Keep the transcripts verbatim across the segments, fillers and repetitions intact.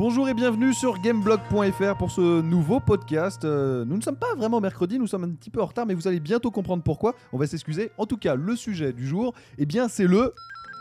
Bonjour et bienvenue sur gameblog point f r pour ce nouveau podcast. Euh, nous ne sommes pas vraiment mercredi, nous sommes un petit peu en retard, mais vous allez bientôt comprendre pourquoi. On va s'excuser. En tout cas, le sujet du jour, eh bien, c'est le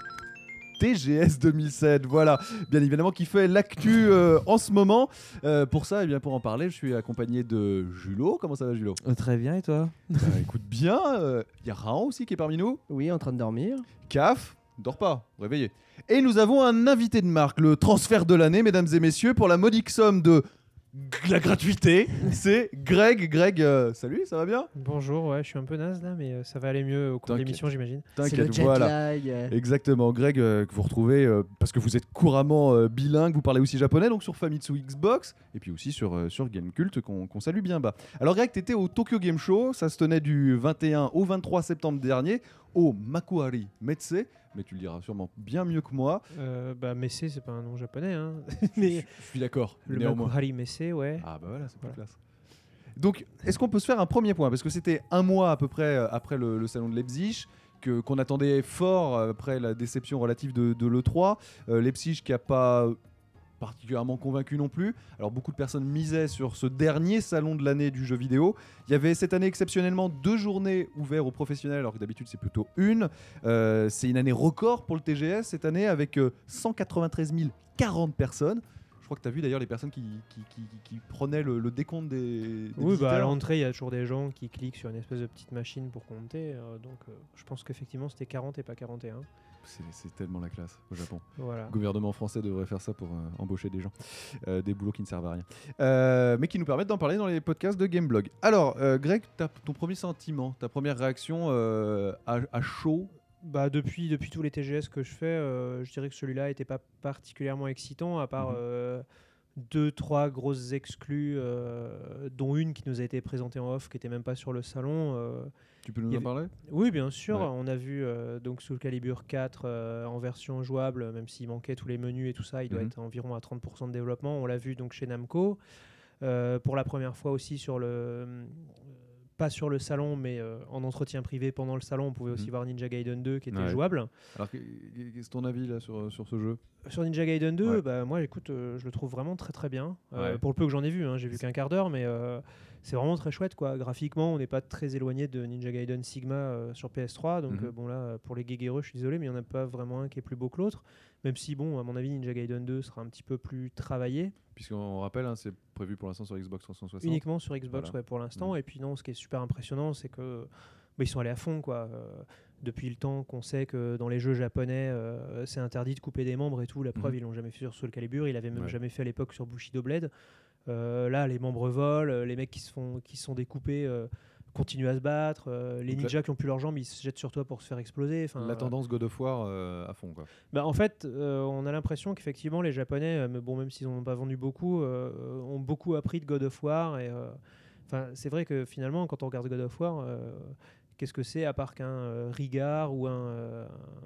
T G S deux mille sept, voilà, bien évidemment qui fait l'actu euh, en ce moment. Euh, pour ça, et eh bien pour en parler, je suis accompagné de Julot. Comment ça va, Julot? euh, Très bien, et toi? euh, Écoute bien, il euh, y a Raon aussi qui est parmi nous. Oui, en train de dormir. Caf, dors pas, réveillé. Et nous avons un invité de marque, le transfert de l'année, mesdames et messieurs, pour la modique somme de la gratuité. C'est Greg. Greg, euh, salut, ça va bien? Bonjour, ouais, je suis un peu naze là, mais euh, ça va aller mieux au cours de T'inquiète. l'émission, j'imagine. C'est le T'inquiète, jet voilà. lag. Exactement, Greg, euh, que vous retrouvez euh, parce que vous êtes couramment euh, bilingue, vous parlez aussi japonais, donc sur Famitsu Xbox, et puis aussi sur, euh, sur Gamecult, qu'on qu'on salue bien bas. Alors Greg, t'étais au Tokyo Game Show, ça se tenait du vingt et un au vingt-trois septembre dernier, au Makuhari Messe, mais tu le diras sûrement bien mieux que moi. Euh, bah, Messe, c'est pas un nom japonais, hein. Je, mais je suis d'accord, le néanmoins. Makuhari Messe, ouais. Ah bah voilà, c'est plus Voilà. classe. Donc, est-ce qu'on peut se faire un premier point? Parce que c'était un mois à peu près euh, après le, le salon de Leipzig, que, qu'on attendait fort euh, après la déception relative de, de l'E trois. Euh, Leipzig qui n'a pas particulièrement convaincu non plus. Alors beaucoup de personnes misaient sur ce dernier salon de l'année du jeu vidéo. Il y avait cette année exceptionnellement deux journées ouvertes aux professionnels, alors que d'habitude c'est plutôt une. Euh, c'est une année record pour le T G S cette année, avec euh, cent quatre-vingt-treize mille quarante personnes. Je crois que tu as vu d'ailleurs les personnes qui, qui, qui, qui prenaient le, le décompte des, des Oui, visiteurs. bah, à l'entrée, il y a toujours des gens qui cliquent sur une espèce de petite machine pour compter. euh, donc, euh, je pense qu'effectivement, c'était quarante et pas quarante et un. C'est, c'est tellement la classe au Japon. Voilà. Le gouvernement français devrait faire ça pour euh, embaucher des gens. Euh, des boulots qui ne servent à rien. Euh, mais qui nous permettent d'en parler dans les podcasts de Gameblog. Alors, euh, Greg, t'as ton premier sentiment, ta première réaction euh, à, à chaud? Bah, depuis, depuis tous les T G S que je fais, euh, je dirais que celui-là n'était pas particulièrement excitant, à part Mhm. euh, deux, trois grosses exclus, euh, dont une qui nous a été présentée en off, qui n'était même pas sur le salon. euh, Tu peux nous Il y en avait- parler? Oui, bien sûr. Ouais. On a vu euh, donc Soul Calibur quatre euh, en version jouable, même s'il manquait tous les menus et tout ça, il doit Mhm. être environ à trente pour cent de développement. On l'a vu donc chez Namco. Euh, pour la première fois aussi sur le... euh, pas sur le salon, mais euh, en entretien privé pendant le salon, on pouvait aussi Mhm. voir Ninja Gaiden deux qui était Ouais. jouable. Alors, que- qu'est-ce ton avis là sur, sur ce jeu? Sur Ninja Gaiden deux, Ouais. bah, moi écoute, euh, je le trouve vraiment très très bien. Euh, Ouais. Pour le peu que j'en ai vu, hein, j'ai vu C'est- qu'un quart d'heure, mais euh, c'est vraiment très chouette quoi. Graphiquement, on n'est pas très éloigné de Ninja Gaiden Sigma euh, sur P S trois, donc Mhm. euh, bon là, pour les guéguerreux, je suis désolé, mais il n'y en a pas vraiment un qui est plus beau que l'autre. Même si bon, à mon avis, Ninja Gaiden deux sera un petit peu plus travaillé, Puisqu'on rappelle, hein, c'est prévu pour l'instant sur Xbox trois cent soixante. uniquement sur Xbox Voilà. ouais, pour l'instant. Mhm. Et puis non, ce qui est super impressionnant, c'est que bah, ils sont allés à fond quoi. Euh, depuis le temps qu'on sait que dans les jeux japonais, euh, c'est interdit de couper des membres et tout. La preuve, Mhm. ils l'ont jamais fait sur Soul Calibur. Ils l'avaient même Ouais. jamais fait à l'époque sur Bushido Blade. Euh, là, les membres volent, euh, les mecs qui se font, qui se sont découpés euh, continuent à se battre. euh, les Donc ninjas qui ont plus leurs jambes, ils se jettent sur toi pour se faire exploser. Enfin, La euh, tendance God of War euh, à fond, quoi. bah, en fait, euh, on a l'impression qu'effectivement, les Japonais, euh, mais bon, même s'ils n'en ont pas vendu beaucoup, euh, ont beaucoup appris de God of War. Et, euh, enfin, c'est vrai que finalement, quand on regarde God of War, euh, qu'est-ce que c'est à part qu'un euh, regard ou un, euh,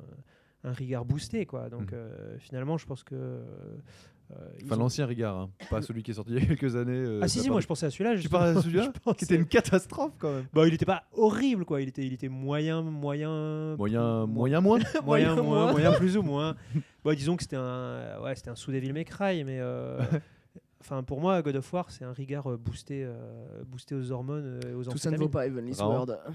un regard boosté, quoi. Donc, Mhm. euh, finalement, je pense que. euh, ils Enfin, ont- l'ancien Rigard, hein, pas celui qui est sorti il y a quelques années. euh, Ah si, ça si, part moi de- je pensais à celui-là. Tu justement. parles à celui-là Je pensais- qui était une catastrophe quand même. Bah, il était pas horrible, quoi. Il était, il était moyen, moyen. Moyen, mo- moyen moins. moyen, Moyen, moins, moins. moyen plus ou moins. Bah, disons que c'était un, ouais, c'était un sous Devil May Cry, mais euh, enfin pour moi, God of War, c'est un regard euh, boosté, euh, boosté aux hormones et aux Tout ça ne vaut amphétamines. pas Heavenly Vraiment. Sword.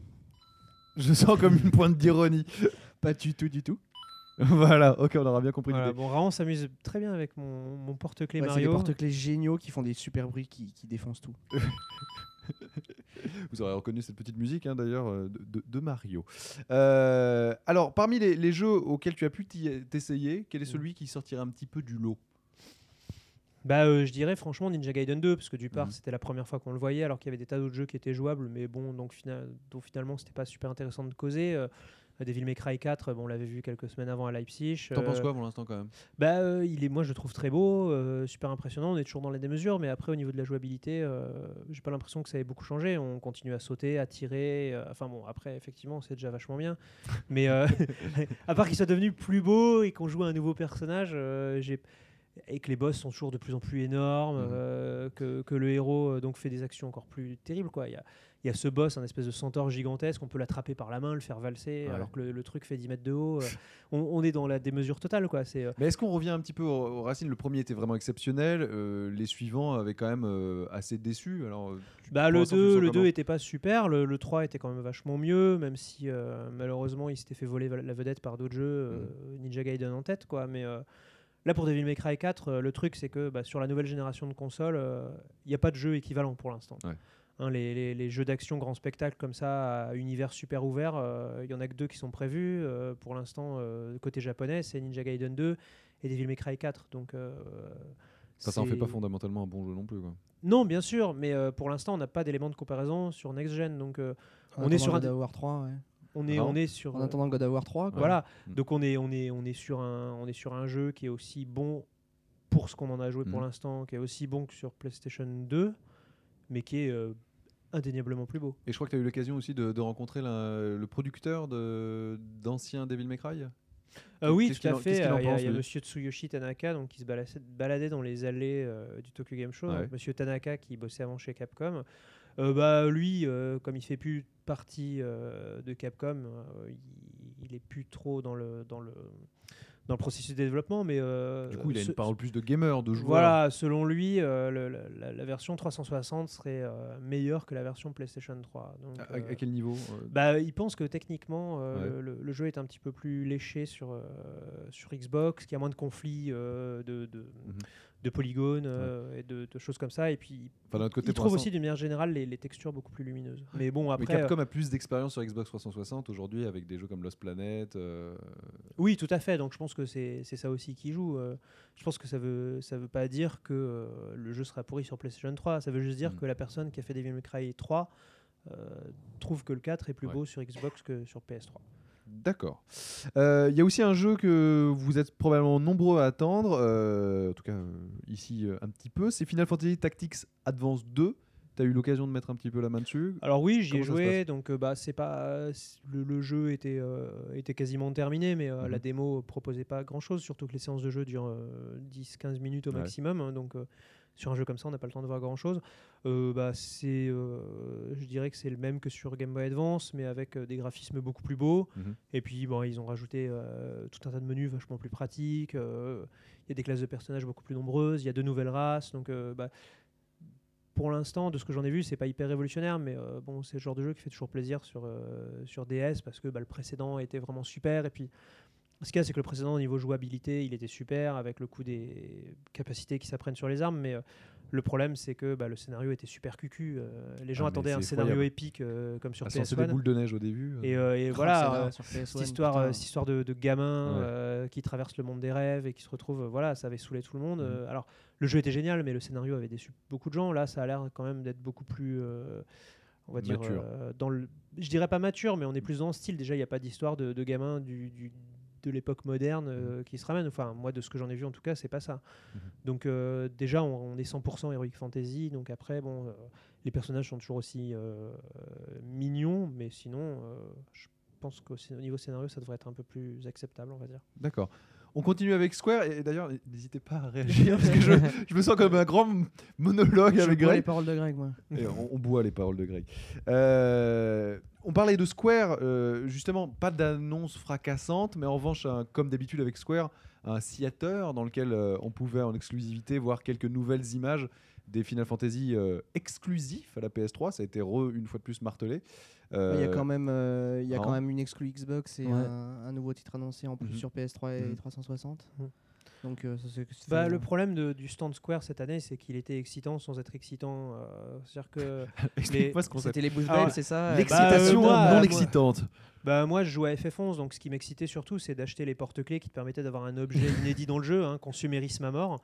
Je sens comme une pointe d'ironie. Pas du tout, du tout. Voilà, ok, on aura bien compris Voilà, l'idée. bon, Raon s'amuse très bien avec mon, mon porte-clés Ouais, c'est des Mario. porte-clés géniaux qui font des super bruits qui, qui défoncent tout. Vous aurez reconnu cette petite musique hein, d'ailleurs euh, de, de- de Mario. Euh, alors, parmi les, les jeux auxquels tu as pu t'y- t'essayer, quel est celui qui sortirait un petit peu du lot? Bah, euh, je dirais franchement Ninja Gaiden deux, parce que du part, Mhm. c'était la première fois qu'on le voyait, alors qu'il y avait des tas d'autres jeux qui étaient jouables, mais bon, donc fina- dont finalement, c'était pas super intéressant de causer. Euh, Devil May Cry quatre, bon, on l'avait vu quelques semaines avant à Leipzig. T'en Euh, penses quoi pour l'instant quand même? Bah, euh, il est, moi, je le trouve très beau, euh, super impressionnant. On est toujours dans les démesures, mais après, au niveau de la jouabilité, euh, j'ai pas l'impression que ça ait beaucoup changé. On continue à sauter, à tirer. euh, enfin bon, après, effectivement, c'est déjà vachement bien. Mais euh, à part qu'il soit devenu plus beau et qu'on joue à un nouveau personnage, euh, j'ai et que les boss sont toujours de plus en plus énormes, Mhm. euh, que, que le héros euh, donc fait des actions encore plus terribles, quoi. Il y a, il y a ce boss, un espèce de centaure gigantesque, on peut l'attraper par la main, le faire valser, Ouais. alors que le, le truc fait dix mètres de haut. euh, on, on est dans la démesure totale, quoi. C'est, euh, Mais est-ce qu'on revient un petit peu aux, aux racines? Le premier était vraiment exceptionnel, euh, les suivants avaient quand même euh, assez déçu. Alors, tu- Bah, pour le l'instant, tu deux, sens le comment deux était pas super, le, le trois était quand même vachement mieux, même si euh, malheureusement il s'était fait voler la vedette par d'autres jeux, euh, Ninja Gaiden en tête, quoi. Mais euh, là pour Devil May Cry quatre, euh, le truc c'est que bah, sur la nouvelle génération de consoles, il n'y a pas de jeu équivalent pour l'instant. Ouais. Hein, les, les- les jeux d'action grand spectacle comme ça, à univers super ouvert, il y en a que deux qui sont prévus. Euh, pour l'instant, euh, côté japonais, c'est Ninja Gaiden deux et Devil May Cry quatre. Donc, euh, Enfin, ça en fait pas c'est- fondamentalement un bon jeu non plus, quoi. Non, bien sûr, mais euh, pour l'instant, on n'a pas d'éléments de comparaison sur Next Gen. Donc, euh, En on est attendant sur un God dé- of War trois, ouais. on est, Vraiment on est sur. En euh, attendant God of War trois, quoi. Voilà. Mm. Donc, on est, on est, on est sur un, on est sur un jeu qui est aussi bon pour ce qu'on en a joué pour Mm. l'instant, qui est aussi bon que sur PlayStation deux, mais qui est euh, indéniablement plus beau. Et je crois que tu as eu l'occasion aussi de, de rencontrer la- le producteur de, d'anciens Devil May Cry. Euh, oui, Qu'est-ce tout à qu'il en- fait. qu'est-ce qu'il en Euh, Il y a, pense, il y a lui Monsieur Tsuyoshi Tanaka donc, qui se baladait, baladait dans les allées euh, du Tokyo Game Show. Ouais. Donc, Monsieur Tanaka qui bossait avant chez Capcom. Euh, bah, lui, euh, comme il fait plus partie euh, de Capcom, euh, il, il est plus trop dans le, dans le, dans le processus de développement. Mais, euh, Du coup, il a ce- une parole plus de gamer, de joueur. Voilà, selon lui, euh, le- la, la- la version trois cent soixante serait euh, meilleure que la version PlayStation trois. Donc, À, à- euh, à quel niveau euh, bah, il pense que techniquement, euh, Ouais. le, le jeu est un petit peu plus léché sur, euh, sur Xbox, qu'il y a moins de conflits euh, de, de, Mhm. de polygones euh, et de, de choses comme ça. Et puis, Enfin, d'un autre côté, il pour trouve l'instant- aussi d'une manière générale les, les textures beaucoup plus lumineuses. Mais bon, Mais après. Capcom a plus d'expérience sur Xbox trois cent soixante aujourd'hui avec des jeux comme Lost Planet. euh, Oui, tout à fait. Donc je pense que c'est c'est ça aussi qui joue. Euh, je pense que ça veut ça veut pas dire que euh, le jeu sera pourri sur PlayStation trois. Ça veut juste dire Mm. que la personne qui a fait Devil May Cry trois euh, trouve que le quatre est plus Ouais. beau sur Xbox que sur P S trois. D'accord. Euh, Il y a aussi un jeu que vous êtes probablement nombreux à attendre, euh, en tout cas euh, ici euh, un petit peu, c'est Final Fantasy Tactics Advance deux. Tu as eu l'occasion de mettre un petit peu la main dessus. Alors oui, j'y ai Comment ça se joué, donc euh, bah c'est pas c'est- le, le jeu était euh, était quasiment terminé, mais euh, Mhm. la démo proposait pas grand chose, surtout que les séances de jeu durent euh, dix à quinze minutes au Ouais. maximum, hein, donc euh, sur un jeu comme ça, on n'a pas le temps de voir grand chose. Euh, bah c'est, euh, je dirais que c'est le même que sur Game Boy Advance, mais avec euh, des graphismes beaucoup plus beaux. Mhm. Et puis bon, ils ont rajouté euh, tout un tas de menus vachement plus pratiques. euh, Il y a des classes de personnages beaucoup plus nombreuses, il y a de nouvelles races, donc euh, bah, pour l'instant, de ce que j'en ai vu, c'est pas hyper révolutionnaire, mais euh, bon, c'est le genre de jeu qui fait toujours plaisir sur, euh, sur D S parce que bah, le précédent était vraiment super. Et puis, ce qu'il y a, c'est que le précédent, au niveau jouabilité, il était super avec le coup des capacités qui s'apprennent sur les armes, mais euh, le problème, c'est que bah, le scénario était super cucu. euh, les gens Ah, mais attendaient un c'est scénario effroyable. épique euh, comme sur Ah, P c'est S des un. boules de neige au début. euh. Et, euh, et Oh, voilà, celle-là, euh, sur P S un, cette histoire, putain. euh, cette histoire de, de gamin Ouais. euh, qui traverse le monde des rêves et qui se retrouve, euh, voilà, ça avait saoulé tout le monde. Mhm. Euh, alors, le jeu était génial, mais le scénario avait déçu beaucoup de gens. Là, ça a l'air quand même d'être beaucoup plus, euh, on va dire, Mature. euh, dans le, je dirais pas mature, mais on est plus dans le style. Déjà, il n'y a pas d'histoire de, de gamin du, du- de l'époque moderne euh, qui se ramène. Enfin, moi, de ce que j'en ai vu, en tout cas, c'est pas ça. Mhm. Donc, euh, déjà, on, on est cent pour cent Heroic Fantasy. Donc après, bon, euh, les personnages sont toujours aussi euh, mignons, mais sinon, euh, je pense qu'au scén- au niveau scénario, ça devrait être un peu plus acceptable, on va dire. D'accord. On continue avec Square et d'ailleurs n'hésitez pas à réagir parce que je, je me sens comme un grand monologue Je avec bois les Greg. paroles de Greg, moi. Et on, on boit les paroles de Greg. Euh, on parlait de Square, euh, justement, pas d'annonce fracassante, mais en revanche, un- comme d'habitude avec Square, un theater dans lequel euh, on pouvait en exclusivité voir quelques nouvelles images des Final Fantasy euh, exclusifs à la P S trois. Ça a été re, une fois de plus martelé. Euh, Il y a quand même, euh, il y a non. quand même une exclu Xbox et Ouais. un, un nouveau titre annoncé en plus Mhm. sur P S trois et Mhm. trois cent soixante. Mhm. Donc euh, ça c'est. c'est- Bah, le problème de- du stand Square cette année, c'est qu'il était excitant sans être excitant. euh, C'est-à-dire que Explique-moi ce concept. C'était les boost Alors, bells, c'est ça. L'excitation Bah, euh, moi, non moi- excitante. bah, moi, je jouais à F F onze, donc ce qui m'excitait surtout, c'est d'acheter les porte-clés qui te permettaient d'avoir un objet inédit dans le jeu, hein, consumérisme à mort.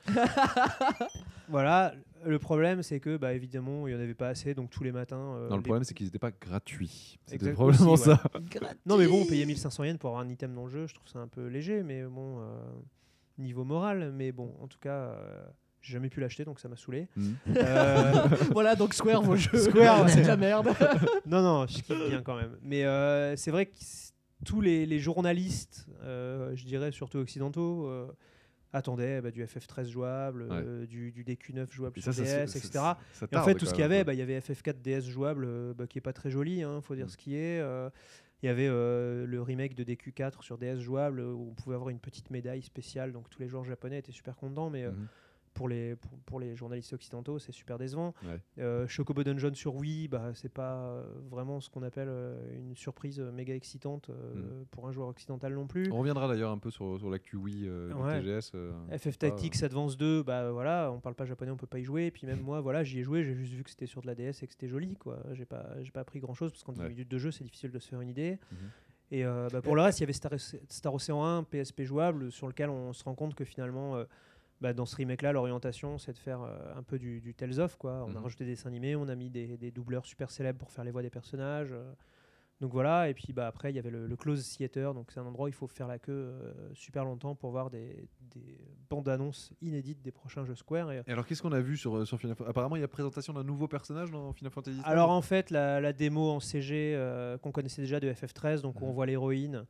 Voilà, le problème, c'est que, bah, évidemment, il n'y en avait pas assez, donc tous les matins. euh, Non, le les- problème, c'est qu'ils n'étaient pas gratuits. C'était Exact- probablement aussi, ouais. ça. Non, mais bon, payer mille cinq cents yens pour avoir un item dans le jeu, je trouve ça un peu léger, mais bon, euh, niveau moral, mais bon, en tout cas, euh, j'ai jamais pu l'acheter, donc ça m'a saoulé. Mhm. Euh, Voilà, donc Square, vos jeux. Square, c'est de la merde. non, non, je kiffe bien quand même. Mais euh, c'est vrai que s- tous les, les journalistes, euh, je dirais surtout occidentaux, euh, attendaient bah, du F F treize jouable, Ouais. euh, du, du D Q neuf jouable Et sur ça, ça, D S, c'est- et cetera. ça- ça Et en tarde fait, tout quand ce qu'il y même un avait, peu. bah, il y avait F F quatre D S jouable, euh, bah, qui est pas très joli, hein, faut dire Mm. ce qui est. euh, Il y avait euh, le remake de D Q quatre sur D S jouable, euh, où on pouvait avoir une petite médaille spéciale, donc tous les joueurs japonais étaient super contents, mais euh, Mhm. pour, les, pour, pour les journalistes occidentaux, c'est super décevant. Ouais. Euh, Chocobo Dungeon sur Wii, bah, c'est pas euh, vraiment ce qu'on appelle euh, une surprise euh, méga excitante euh, Mm. pour un joueur occidental non plus. On reviendra d'ailleurs un peu sur, sur l'actu Wii euh, Ouais. du T G S. euh, F F pas, euh, Tactics Advance deux, bah voilà, on parle pas japonais, on peut pas y jouer. Et puis même moi, voilà, j'y ai joué, j'ai juste vu que c'était sur de la D S et que c'était joli, quoi. J'ai pas, j'ai pas appris grand chose parce qu'en dix Ouais. minutes de jeu, c'est difficile de se faire une idée. Mhm. Et euh, bah, pour le reste, il y avait Star, Star Ocean un, P S P jouable, sur lequel on se rend compte que finalement, euh, bah, dans ce remake-là, l'orientation, c'est de faire euh, un peu du, du Tales of, quoi. On Mhm. a rajouté des dessins animés, on a mis des, des doubleurs super célèbres pour faire les voix des personnages. euh. Donc voilà, et puis bah, après, il y avait le, le Close Theater, donc c'est un endroit où il faut faire la queue euh, super longtemps pour voir des, des bandes annonces inédites des prochains jeux Square. Et, Et alors, qu'est-ce qu'on a vu sur, sur Final Fantasy? Apparemment, il y a présentation d'un nouveau personnage dans Final Fantasy treize. alors en fait, la, la démo en C G euh, qu'on connaissait déjà de F F treize, donc où Mhm. on voit l'héroïne,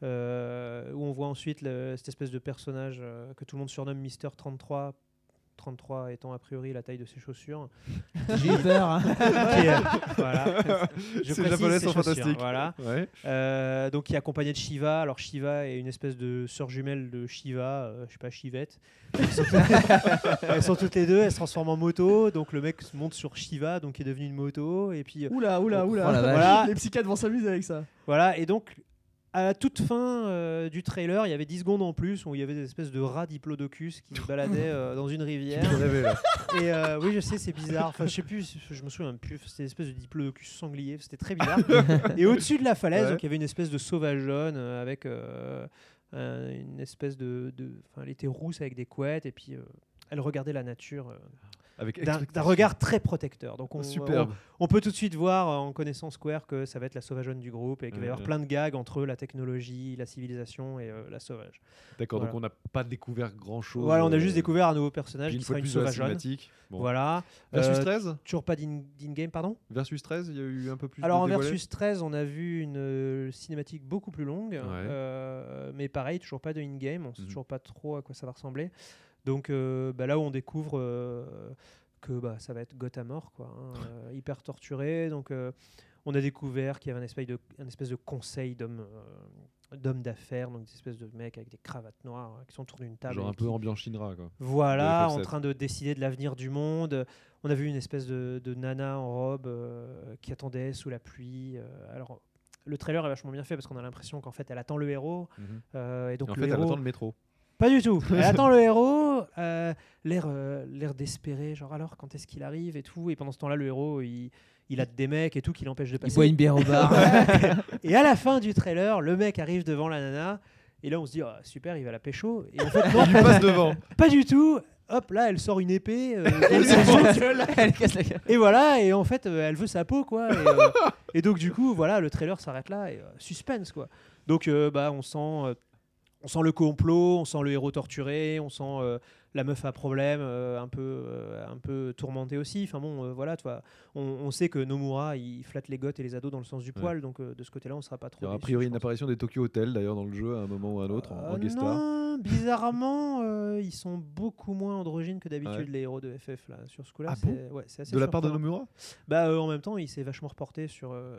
euh, où on voit ensuite le- cette espèce de personnage euh, que tout le monde surnomme Mister trente-trois, trente-trois étant a priori la taille de ses chaussures. J'ai eu peur. hein. Qui est- voilà. Je Ces précise, Japonais ses sont chaussures, fantastiques. Voilà. Ouais. Euh, donc qui est accompagné de Shiva. Alors Shiva est une espèce de sœur jumelle de Shiva, euh, je sais pas, Shivette. Elles sont, toutes... elles sont toutes les deux, elles se transforment en moto. Donc le mec monte sur Shiva, donc qui est devenu une moto. Et puis euh, Oula, oula, oula. Oh la vache. Voilà. Les psychiatres vont s'amuser avec ça. voilà. Et donc à la toute fin euh, du trailer, il y avait dix secondes en plus où il y avait des espèces de rats diplodocus qui se baladaient euh, dans une Tu rivière. me fais rêver, là. Et euh, oui, je sais, c'est bizarre. Enfin, je sais plus, je me souviens même plus. C'était une espèce de diplodocus sanglier. C'était très bizarre. Et au-dessus de la falaise, Ouais. donc il y avait une espèce de sauvageonne euh, avec euh, un- une espèce de, de, enfin, elle était rousse avec des couettes et puis euh, elle regardait la nature euh, Avec d'un d'un expectation. regard très protecteur. Donc on, Superbe. on, on peut tout de suite voir euh, en connaissant Square que ça va être la sauvageonne du groupe et qu'il va y Ouais, avoir ouais. plein de gags entre la technologie, la civilisation et euh, la sauvage. D'accord, donc on Voilà. n'a pas découvert grand chose. Voilà, on a juste découvert un nouveau personnage Une qui fois sera de une plus de la sauvageonne. cinématique. Bon. Voilà. Versus Euh, treize Toujours pas d'in- d'in-game, pardon. Versus treize, il y a eu un peu plus Alors de en dévoilé. Versus treize, on a vu une euh, cinématique beaucoup plus longue, euh, mais pareil, toujours pas de in-game, on sait Mhm. toujours pas trop à quoi ça va ressembler. Donc euh, bah, là où on découvre euh, que bah, ça va être Gothamor, quoi, hein, euh, hyper torturé. Donc euh, on a découvert qu'il y avait un espèce de, un espèce de conseil d'hommes euh, d'hommes d'affaires, donc des espèces de mecs avec des cravates noires euh, qui sont autour d'une table. Genre et un peu qui- ambiance Shinra, quoi. voilà, de F F en sept. train de décider de l'avenir du monde. On a vu une espèce de, de nana en robe euh, qui attendait sous la pluie. euh, alors, le trailer est vachement bien fait parce qu'on a l'impression qu'en fait, elle attend le héros. Mhm. euh, et donc, Et en le fait, elle héros... attend le métro. Pas du tout. Elle attend le héros, euh, l'air, euh, l'air d'espérer, genre alors quand est-ce qu'il arrive et tout. Et pendant ce temps-là, le héros, il, il a des mecs et tout qui l'empêchent de Il passer. boit une bière au bar. Et à la fin du trailer, le mec arrive devant la nana. Et là, on se dit, ah, super, il va la pécho. Et en fait, non, Il lui passe devant. pas du tout. Hop, là, elle sort une épée. euh, Elle elle lui s'en casse joue. Elle casse la gueule. Et voilà, et en fait, euh, elle veut sa peau, quoi. Et, euh, et donc, du coup, voilà, le trailer s'arrête là, et euh, suspense, quoi. Donc, euh, bah, on sent, euh, on sent le complot, on sent le héros torturé, on sent euh, la meuf à problème, euh, un peu, euh, un peu tourmentée aussi. Enfin bon, euh, voilà, tu vois, on, on sait que Nomura, il flatte les goths et les ados dans le sens du poil, donc euh, de ce côté-là, on sera pas trop. Il y aura a déçus, priori je une pense. apparition des Tokyo Hotel d'ailleurs dans le jeu à un moment ou à un autre en, en Euh, guest star. non, bizarrement, euh, ils sont beaucoup moins androgynes que d'habitude, Ouais. les héros de F F là. Sur ce coup-là, Ah c'est bon ouais, c'est assez De la part de surprenant. Nomura Bah, euh, en même temps, il s'est vachement reporté sur, euh,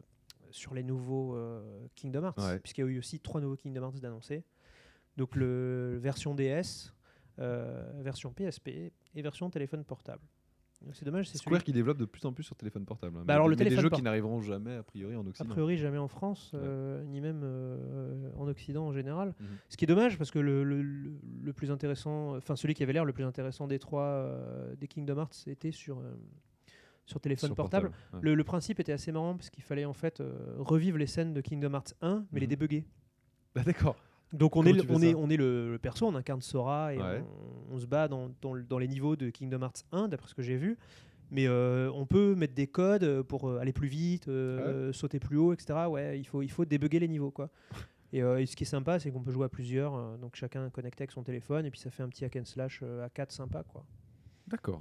sur les nouveaux euh, Kingdom Hearts, Ouais. puisqu'il y a eu aussi trois nouveaux Kingdom Hearts d'annoncés. Donc, le version D S, euh, version P S P et version téléphone portable. Donc, c'est dommage, c'est celui Square qui développe de plus en plus sur téléphone portable. hein. Bah Mais- alors, le mais des téléphone jeux port- qui n'arriveront jamais a priori en a Occident. priori jamais en France, euh, ni même euh, en Occident en général. Mhm. Ce qui est dommage parce que le, le- le- le plus intéressant, enfin celui qui avait l'air le plus intéressant des trois euh, des Kingdom Hearts, était sur, euh, sur téléphone Sur portable. ouais. Le, le principe était assez marrant parce qu'il fallait en fait euh, revivre les scènes de Kingdom Hearts un, mais les Mhm. débugger. Ah, d'accord. Donc on Comment est, le, tu fais on, ça est, on est le, le perso, on incarne Sora et Ouais. on, on se bat dans, dans, le- dans les niveaux de Kingdom Hearts un, d'après ce que j'ai vu. Mais euh, on peut mettre des codes pour euh, aller plus vite, euh, sauter plus haut, et cetera. Ouais, il faut, il faut débugger les niveaux, quoi. Et, euh, et ce qui est sympa, c'est qu'on peut jouer à plusieurs, euh, donc chacun connecté avec son téléphone, et puis ça fait un petit hack and slash euh, à quatre sympa, quoi. D'accord. Bon, bah,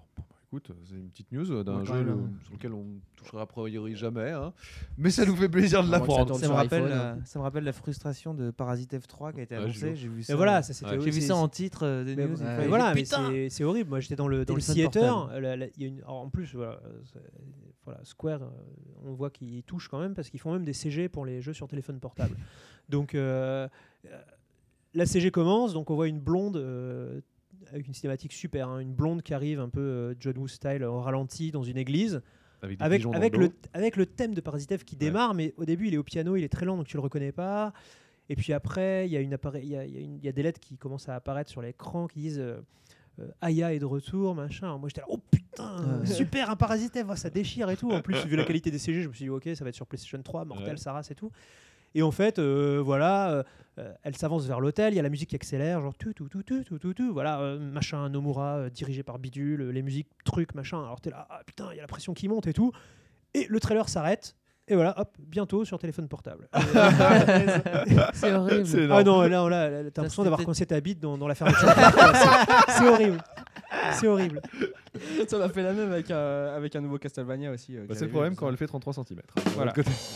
Écoute, c'est une petite news d'un Ouais, jeu quand même, le- hein. sur lequel on ne touchera a priori jamais, hein. Mais ça nous fait plaisir de À moins que ça l'apprendre. tourne Ça me, sur rappelle iPhone, la, hein. ça me rappelle la frustration de Parasite F trois qui a été Ouais, annoncée. je- J'ai vu ça. Et voilà, ça c'était. Ouais. J'ai vu c'est- ça en titre euh, de Mais, news. mais il ouais. fallait- voilà, mais Putain c'est, c'est horrible. Moi, j'étais dans le, dans le Téléphone theater. portable. la- la- il y a une, alors, en plus, voilà, euh, c'est- voilà, Square, euh, on voit qu'ils touchent quand même parce qu'ils font même des C G pour les jeux sur téléphone portable. Donc, euh, euh, la C G commence, donc on voit une blonde. euh, avec une cinématique super, hein, une blonde qui arrive un peu euh, John Woo style au ralenti dans une église, Avec des avec, pigeons dans avec, le le, dos. avec le thème de Parasite F qui démarre, mais au début il est au piano, il est très lent donc tu le reconnais pas. Et puis après, il y, a une appara- il y, a, il y, a une- il y a des lettres qui commencent à apparaître sur l'écran qui disent euh, euh, Aya est de retour, machin. Alors moi j'étais là, oh putain, Ouais. super, un Parasite F, oh, ça déchire et tout. En plus, vu la qualité des C G, je me suis dit, ok, ça va être sur PlayStation trois, mortel, Ouais. ça rase et tout. Et en fait, euh, voilà, euh, euh, elle s'avance vers l'hôtel, il y a la musique qui accélère, genre tout, tout, tout, tout, tout, tout, tout, voilà, euh, machin, Nomura, euh, dirigé par Bidule, euh, les musiques, trucs, machin. Alors t'es là, ah putain, il y a la pression qui monte et tout. Et le trailer s'arrête, et voilà, hop, bientôt sur téléphone portable. C'est horrible. C'est Ah énorme. non, là, là, là, t'as l'impression c'était d'avoir peut-être- coincé ta bite dans, dans la fermeture. c'est, c'est horrible. C'est horrible. Ça m'a fait la même avec, euh, avec un nouveau Castlevania aussi. euh, que Bah, c'est j'avais le problème vu, quand ça. elle fait trente-trois centimètres. Voilà.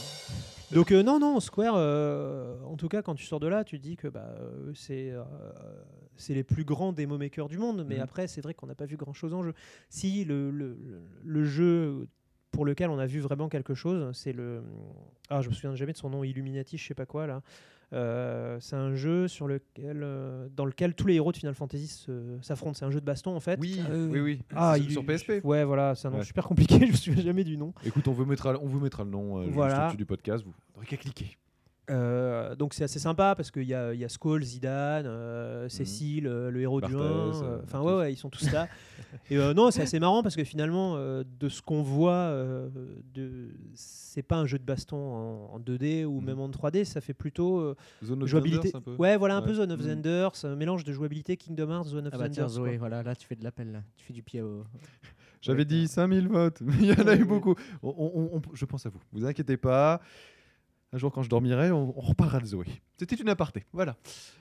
Donc euh, non, non, Square, euh, en tout cas, quand tu sors de là, tu te dis que bah, euh, c'est, euh, c'est les plus grands démo makers du monde. Mais Mhm. après, c'est vrai qu'on n'a pas vu grand-chose en jeu. Si, le, le, le- le jeu pour lequel on a vu vraiment quelque chose, c'est le... Ah, je me souviens jamais de son nom, Illuminati, je sais pas quoi, là. Euh, c'est un jeu sur lequel, euh, dans lequel tous les héros de Final Fantasy se- s'affrontent. C'est un jeu de baston, en fait. Oui, Ah, oui, oui, oui. Ah, C'est il- sur P S P. Ouais, voilà, c'est un nom Ouais. super compliqué, je me souviens jamais du nom. Écoute, on vous mettra, on vous mettra le nom euh, juste Voilà. au-dessus du podcast. Vous n'aurez qu'à cliquer. Euh, donc c'est assez sympa parce qu'il y a, il y a Skull, Zidane, euh, Cécile, euh, le héros du Barthès, un. euh, Enfin tous. ouais, ouais, ils sont tous là. Et euh, non, c'est assez marrant parce que finalement, euh, de ce qu'on voit, euh, de, c'est pas un jeu de baston en, en deux D ou Mhm. même en trois D, ça fait plutôt euh, Zone of jouabilité. Enders, un peu. Ouais, voilà un peu Ouais. Zone of Mhm. Enders, un mélange de jouabilité Kingdom Hearts, Zone of Ah bah tiens, Enders. Zoé, quoi. voilà, là tu fais de l'appel, là. Tu fais du pied au. J'avais dit cinq mille votes, mais il y en a eu beaucoup. On- on- on- je pense à vous. Vous inquiétez pas. Un jour, quand je dormirai, on, on reparlera de Zoé. C'était une aparté. Voilà.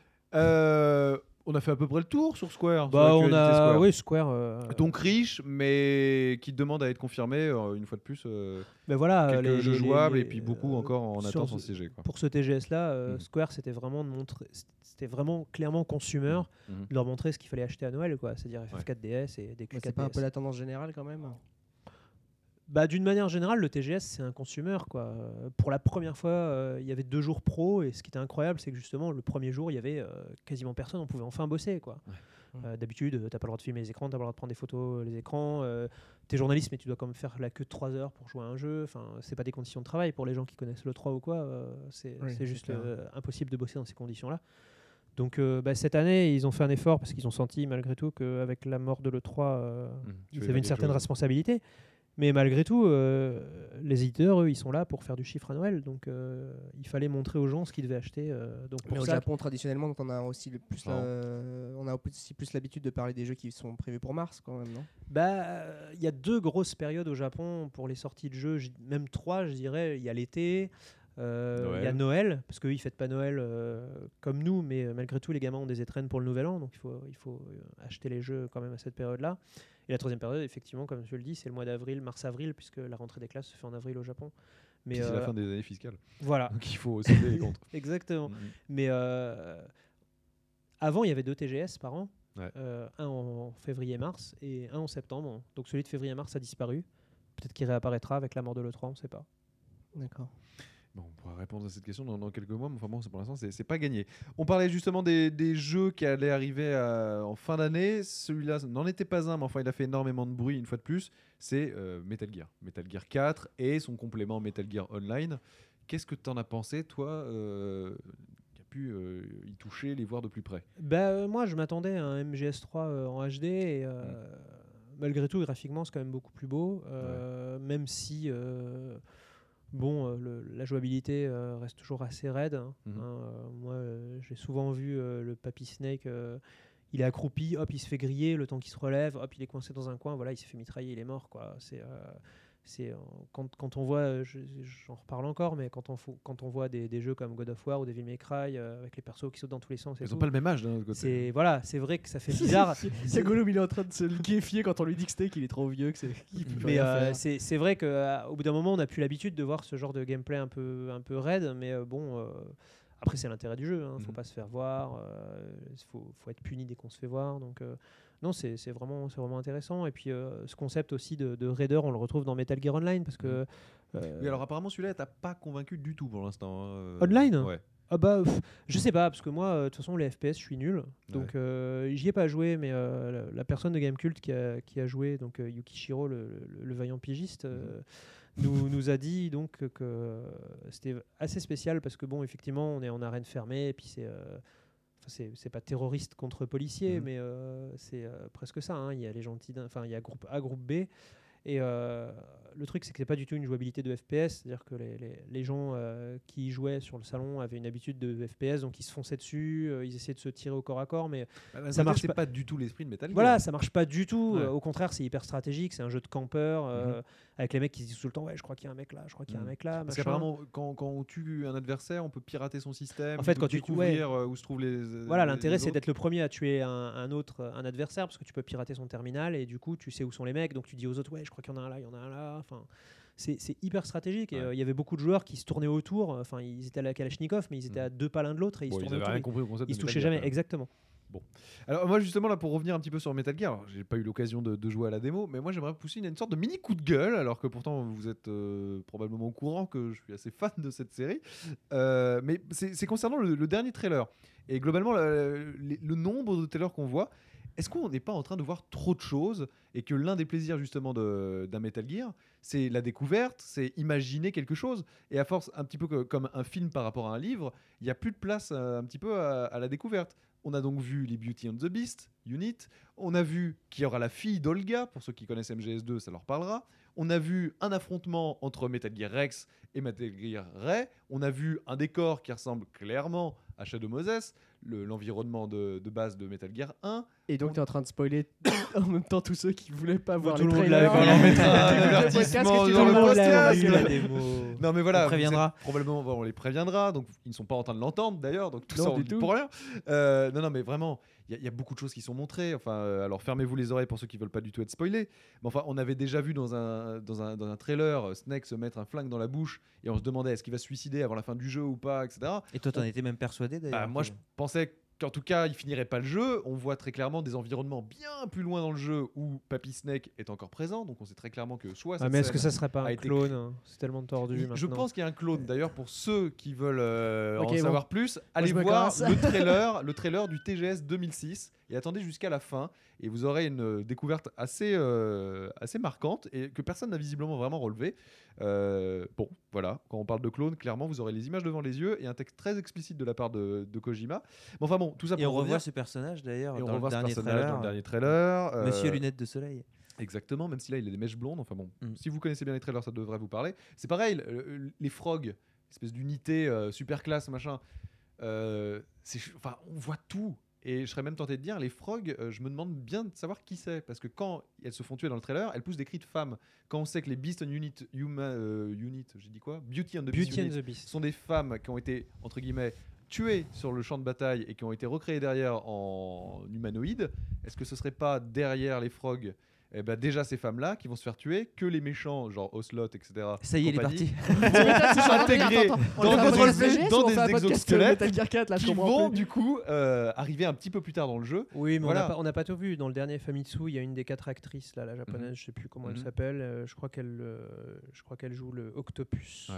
Euh, on a fait à peu près le tour sur Square. Bah sur on l'actualité a, Square. oui Square. euh, Donc riche, mais qui demande à être confirmé euh, une fois de plus. euh, ben voilà, quelques les- jeux les- jouables les- et puis beaucoup euh, encore en sur attente en ce- C G. Quoi. Pour ce T G S là, euh, Mhm. Square c'était vraiment de montrer, c'était vraiment clairement consumer, Mhm. de leur montrer ce qu'il fallait acheter à Noël, quoi, c'est-à-dire F F quatre D S et des Q Mais quatre c'est pas un D S. peu la tendance générale quand même. Bah, d'une manière générale, le T G S c'est un consumer, quoi. Euh, Pour la première fois, euh, il y avait deux jours pro et ce qui était incroyable, c'est que justement le premier jour, il y avait euh, quasiment personne, on pouvait enfin bosser, quoi. Ouais. Euh, D'habitude, euh, t'as pas le droit de filmer les écrans, t'as pas le droit de prendre des photos euh, les écrans. Euh, t'es journaliste, mais tu dois quand même faire la queue de trois heures pour jouer à un jeu. Enfin, c'est pas des conditions de travail pour les gens qui connaissent le trois ou quoi. euh, c'est Oui, c'est c'est juste clair. euh, impossible de bosser dans ces conditions-là. Donc euh, bah, cette année, ils ont fait un effort parce qu'ils ont senti malgré tout qu'avec la mort de l'E trois, euh, Mhm. Tu ils veux avaient dire une certaine quelque chose. responsabilité. Mais malgré tout, euh, les éditeurs, eux, ils sont là pour faire du chiffre à Noël. Donc euh, il fallait montrer aux gens ce qu'ils devaient acheter. euh, donc Mais pour au ça, Japon, traditionnellement, donc on a aussi le plus, Non. la- on a aussi plus l'habitude de parler des jeux qui sont prévus pour mars quand même, non? bah, il y a deux grosses périodes au Japon pour les sorties de jeux, j- même trois, je dirais. Il y a l'été, euh, il y a Noël. Noël, parce qu'eux, ils fêtent pas Noël euh, comme nous, mais euh, malgré tout, les gamins ont des étrennes pour le Nouvel An, donc il faut, il faut euh, acheter les jeux quand même à cette période-là. Et la troisième période, effectivement, comme je le dis, c'est le mois d'avril, mars-avril, puisque la rentrée des classes se fait en avril au Japon. Mais Puis c'est la euh, fin des années fiscales. voilà, Donc il faut aussi les comptes. exactement. Mhm. Mais euh, avant, il y avait deux T G S par an. Ouais. Euh, un en février-mars et un en septembre. Donc celui de février-mars a disparu. Peut-être qu'il réapparaîtra avec la mort de l'E trois, on ne sait pas. D'accord. Bon, on pourra répondre à cette question dans, dans quelques mois, mais enfin bon, c'est- pour l'instant, c'est c'est pas gagné. On parlait justement des, des jeux qui allaient arriver à- en fin d'année. Celui-là n'en était pas un, mais enfin, il a fait énormément de bruit une fois de plus. C'est euh, Metal Gear. Metal Gear quatre et son complément Metal Gear Online. Qu'est-ce que tu en as pensé, toi, euh, qui a pu euh, y toucher, les voir de plus près? Bah, euh, moi, je m'attendais à un M G S trois euh, en H D. Et, euh, malgré tout, graphiquement, c'est quand même beaucoup plus beau. euh, Même si... euh, Bon, euh, le- la jouabilité euh, reste toujours assez raide. Hein. Mhm. Hein, euh, moi, euh, j'ai souvent vu euh, le Papy Snake, euh, il est accroupi, hop, il se fait griller, le temps qu'il se relève, hop, il est coincé dans un coin, voilà, il s'est fait mitrailler, il est mort, quoi. C'est, euh, c'est, euh, quand, quand on voit, je- j'en reparle encore, mais quand on, fo- quand on voit des, des jeux comme God of War ou Devil May Cry euh, avec les persos qui sautent dans tous les sens, et Ils tout, ont pas le même âge d'un autre côté. c'est voilà, c'est vrai que ça fait bizarre. C'est Gollum, il est en train de se liquéfier quand on lui dit que Snake il est trop vieux, que c'est. qu'il peut plus Mais rien euh, faire. c'est c'est vrai qu'au bout d'un moment, on a plus l'habitude de voir ce genre de gameplay un peu, un peu raide, mais euh, bon, euh, après c'est l'intérêt du jeu, hein, faut Mhm. pas se faire voir, il faut, faut être puni dès qu'on se fait voir, donc euh, non, c'est c'est vraiment, c'est vraiment intéressant. Et puis euh, ce concept aussi de, de raider, on le retrouve dans Metal Gear Online, parce que... euh, Oui, alors apparemment celui-là t'as pas convaincu du tout pour l'instant. hein, euh, Online Ouais. Ah bah, pff, je sais pas, parce que moi, euh, de toute façon, les F P S, je suis nul. Donc, euh, j'y ai pas joué, mais euh, la, la personne de Gamecult qui a, qui a joué, donc euh, Yukishiro, le, le- le vaillant pigiste, euh, nous, nous a dit donc que, que, euh, c'était assez spécial parce que, bon, effectivement, on est en arène fermée, et puis c'est. euh, enfin, c'est c'est pas terroriste contre policier, Mhm. mais euh, c'est euh, presque ça. hein. Il y a les gentils, d'un- enfin, il y a groupe A, groupe B. Et euh, le truc, c'est que c'est pas du tout une jouabilité de F P S, c'est-à-dire que les, les, les gens euh, qui y jouaient sur le salon avaient une habitude de F P S, donc ils se fonçaient dessus, euh, ils essayaient de se tirer au corps à corps, mais Bah, d'un Ça côté, marche c'est pas. pas du tout l'esprit de Metal Gear. voilà, ça marche pas du tout. Ouais. Euh, au contraire, c'est hyper stratégique, c'est un jeu de campeur, euh, Mhm. avec les mecs qui se disent tout le temps, ouais, je crois qu'il y a un mec là, je crois qu'il y a un Mhm. mec là. Parce machin. qu'apparemment, quand, quand on tue un adversaire, on peut pirater son système. En fait, on peut quand tu- découvrir euh, où se trouvent les. Voilà, les- l'intérêt les c'est autres. d'être le premier à tuer un, un autre, un adversaire, parce que tu peux pirater son terminal et du coup tu sais où sont les mecs, donc tu dis aux autres, ouais, je crois qu'il y en a un là, il y en a un là. Enfin, c'est c'est hyper stratégique. Et Ouais. euh, il y avait beaucoup de joueurs qui se tournaient autour. Enfin, ils étaient à la Kalachnikov, mais ils étaient Mhm. à deux pas l'un de l'autre et ils Bon, se ils tournaient avaient autour. rien Ils, compris au concept ils de se Metal touchaient Gear, jamais. quand même. Exactement. Alors moi justement là pour revenir un petit peu sur Metal Gear, alors, j'ai pas eu l'occasion de, de jouer à la démo, mais moi j'aimerais pousser une, une sorte de mini coup de gueule, alors que pourtant vous êtes euh, probablement au courant que je suis assez fan de cette série. Euh, mais c'est c'est concernant le, le dernier trailer et globalement le, le- le nombre de trailers qu'on voit. Est-ce qu'on n'est pas en train de voir trop de choses et que l'un des plaisirs justement de- d'un Metal Gear, c'est la découverte, c'est imaginer quelque chose et à force un petit peu que- comme un film par rapport à un livre, il n'y a plus de place euh, un petit peu à, à la découverte. On a donc vu les Beauty and the Beast, Unit. On a vu qu'il y aura la fille d'Olga. Pour ceux qui connaissent M G S deux, ça leur parlera. On a vu un affrontement entre Metal Gear Rex et Metal Gear Ray. On a vu un décor qui ressemble clairement à Shadow Moses, le- l'environnement de, de base de Metal Gear un. Et donc, t'es en train de spoiler en même temps tous ceux qui voulaient pas voir tout les le monde trailers. l'a vu. On en mettra un T'écoutes le avertissement podcast, qu'est-ce que tu dans veux le voir l'a podcast. vu, la démo. Non mais voilà, On vous préviendra. êtes probablement, bon, on les préviendra, donc ils ne sont pas en train de l'entendre d'ailleurs, donc tout Non, ça on du le dit tout. pour rien. Euh, non non mais vraiment, il y, a- il y a beaucoup de choses qui sont montrées. Enfin, euh, alors fermez-vous les oreilles pour ceux qui veulent pas du tout être spoilés. Mais enfin, on avait déjà vu dans un dans un, dans un trailer euh, Snake se mettre un flingue dans la bouche et on se demandait est-ce qu'il va se suicider avant la fin du jeu ou pas, et cetera. Et toi, t'en étais même persuadé d'ailleurs. Bah, moi, je pensais qu'en tout cas, il finirait pas le jeu. On voit très clairement des environnements bien plus loin dans le jeu où Papy Snake est encore présent. Donc, on sait très clairement que soit Ah, cette mais est-ce que scène ça serait pas a un été clone hein C'est tellement tordu il- maintenant. Je pense qu'il y a un clone. D'ailleurs, pour ceux qui veulent euh, Ok, en bon. savoir plus, allez je me voir casse. le trailer, le trailer du T G S deux mille six et attendez jusqu'à la fin et vous aurez une euh, découverte assez, euh, assez marquante et que personne n'a visiblement vraiment relevé. Euh, bon, voilà. Quand on parle de clone, clairement, vous aurez les images devant les yeux et un texte très explicite de la part de, de Kojima. Mais enfin bon, tout ça pour Et on revenir. revoit ce personnage d'ailleurs Et on dans, le revoit ce dernier personnage trailer, dans le dernier trailer. euh, Monsieur Lunettes de Soleil. Exactement, même si là il a des mèches blondes. Enfin bon, Mm. si vous connaissez bien les trailers, ça devrait vous parler. C'est pareil, le- le- les frogs, espèce d'unité euh, super classe, machin. euh, c'est ch- enfin, on voit tout. Et je serais même tenté de dire, les frogs, euh, je me demande bien de savoir qui c'est. Parce que quand elles se font tuer dans le trailer, elles poussent des cris de femmes. Quand on sait que les Beast and Unit, Huma, euh, Unit j'ai dit quoi Beauty and the Beast Beauty and Unit the Beast. sont des femmes qui ont été, entre guillemets, tuées sur le champ de bataille et qui ont été recréées derrière en humanoïdes. Est-ce que ce serait pas derrière les frogs eh ben déjà ces femmes-là qui vont se faire tuer, que les méchants, genre Ocelot, et cetera. Ça y est, il est compagnie, parti. intégrés Attends, attends, on dans le fait un des podcast exos- G S dans ou on des fait un podcast exosquelettes Metal Gear quatre, là, je qui comprends vont plus. du coup euh, arriver un petit peu plus tard dans le jeu. Oui, mais Voilà. on n'a pas, on n'a pas tout vu. Dans le dernier Famitsu, il y a une des quatre actrices, là, la japonaise, Mhm. je sais plus comment Mhm. elle s'appelle. euh, je crois qu'elle, euh, je crois qu'elle joue le Octopus,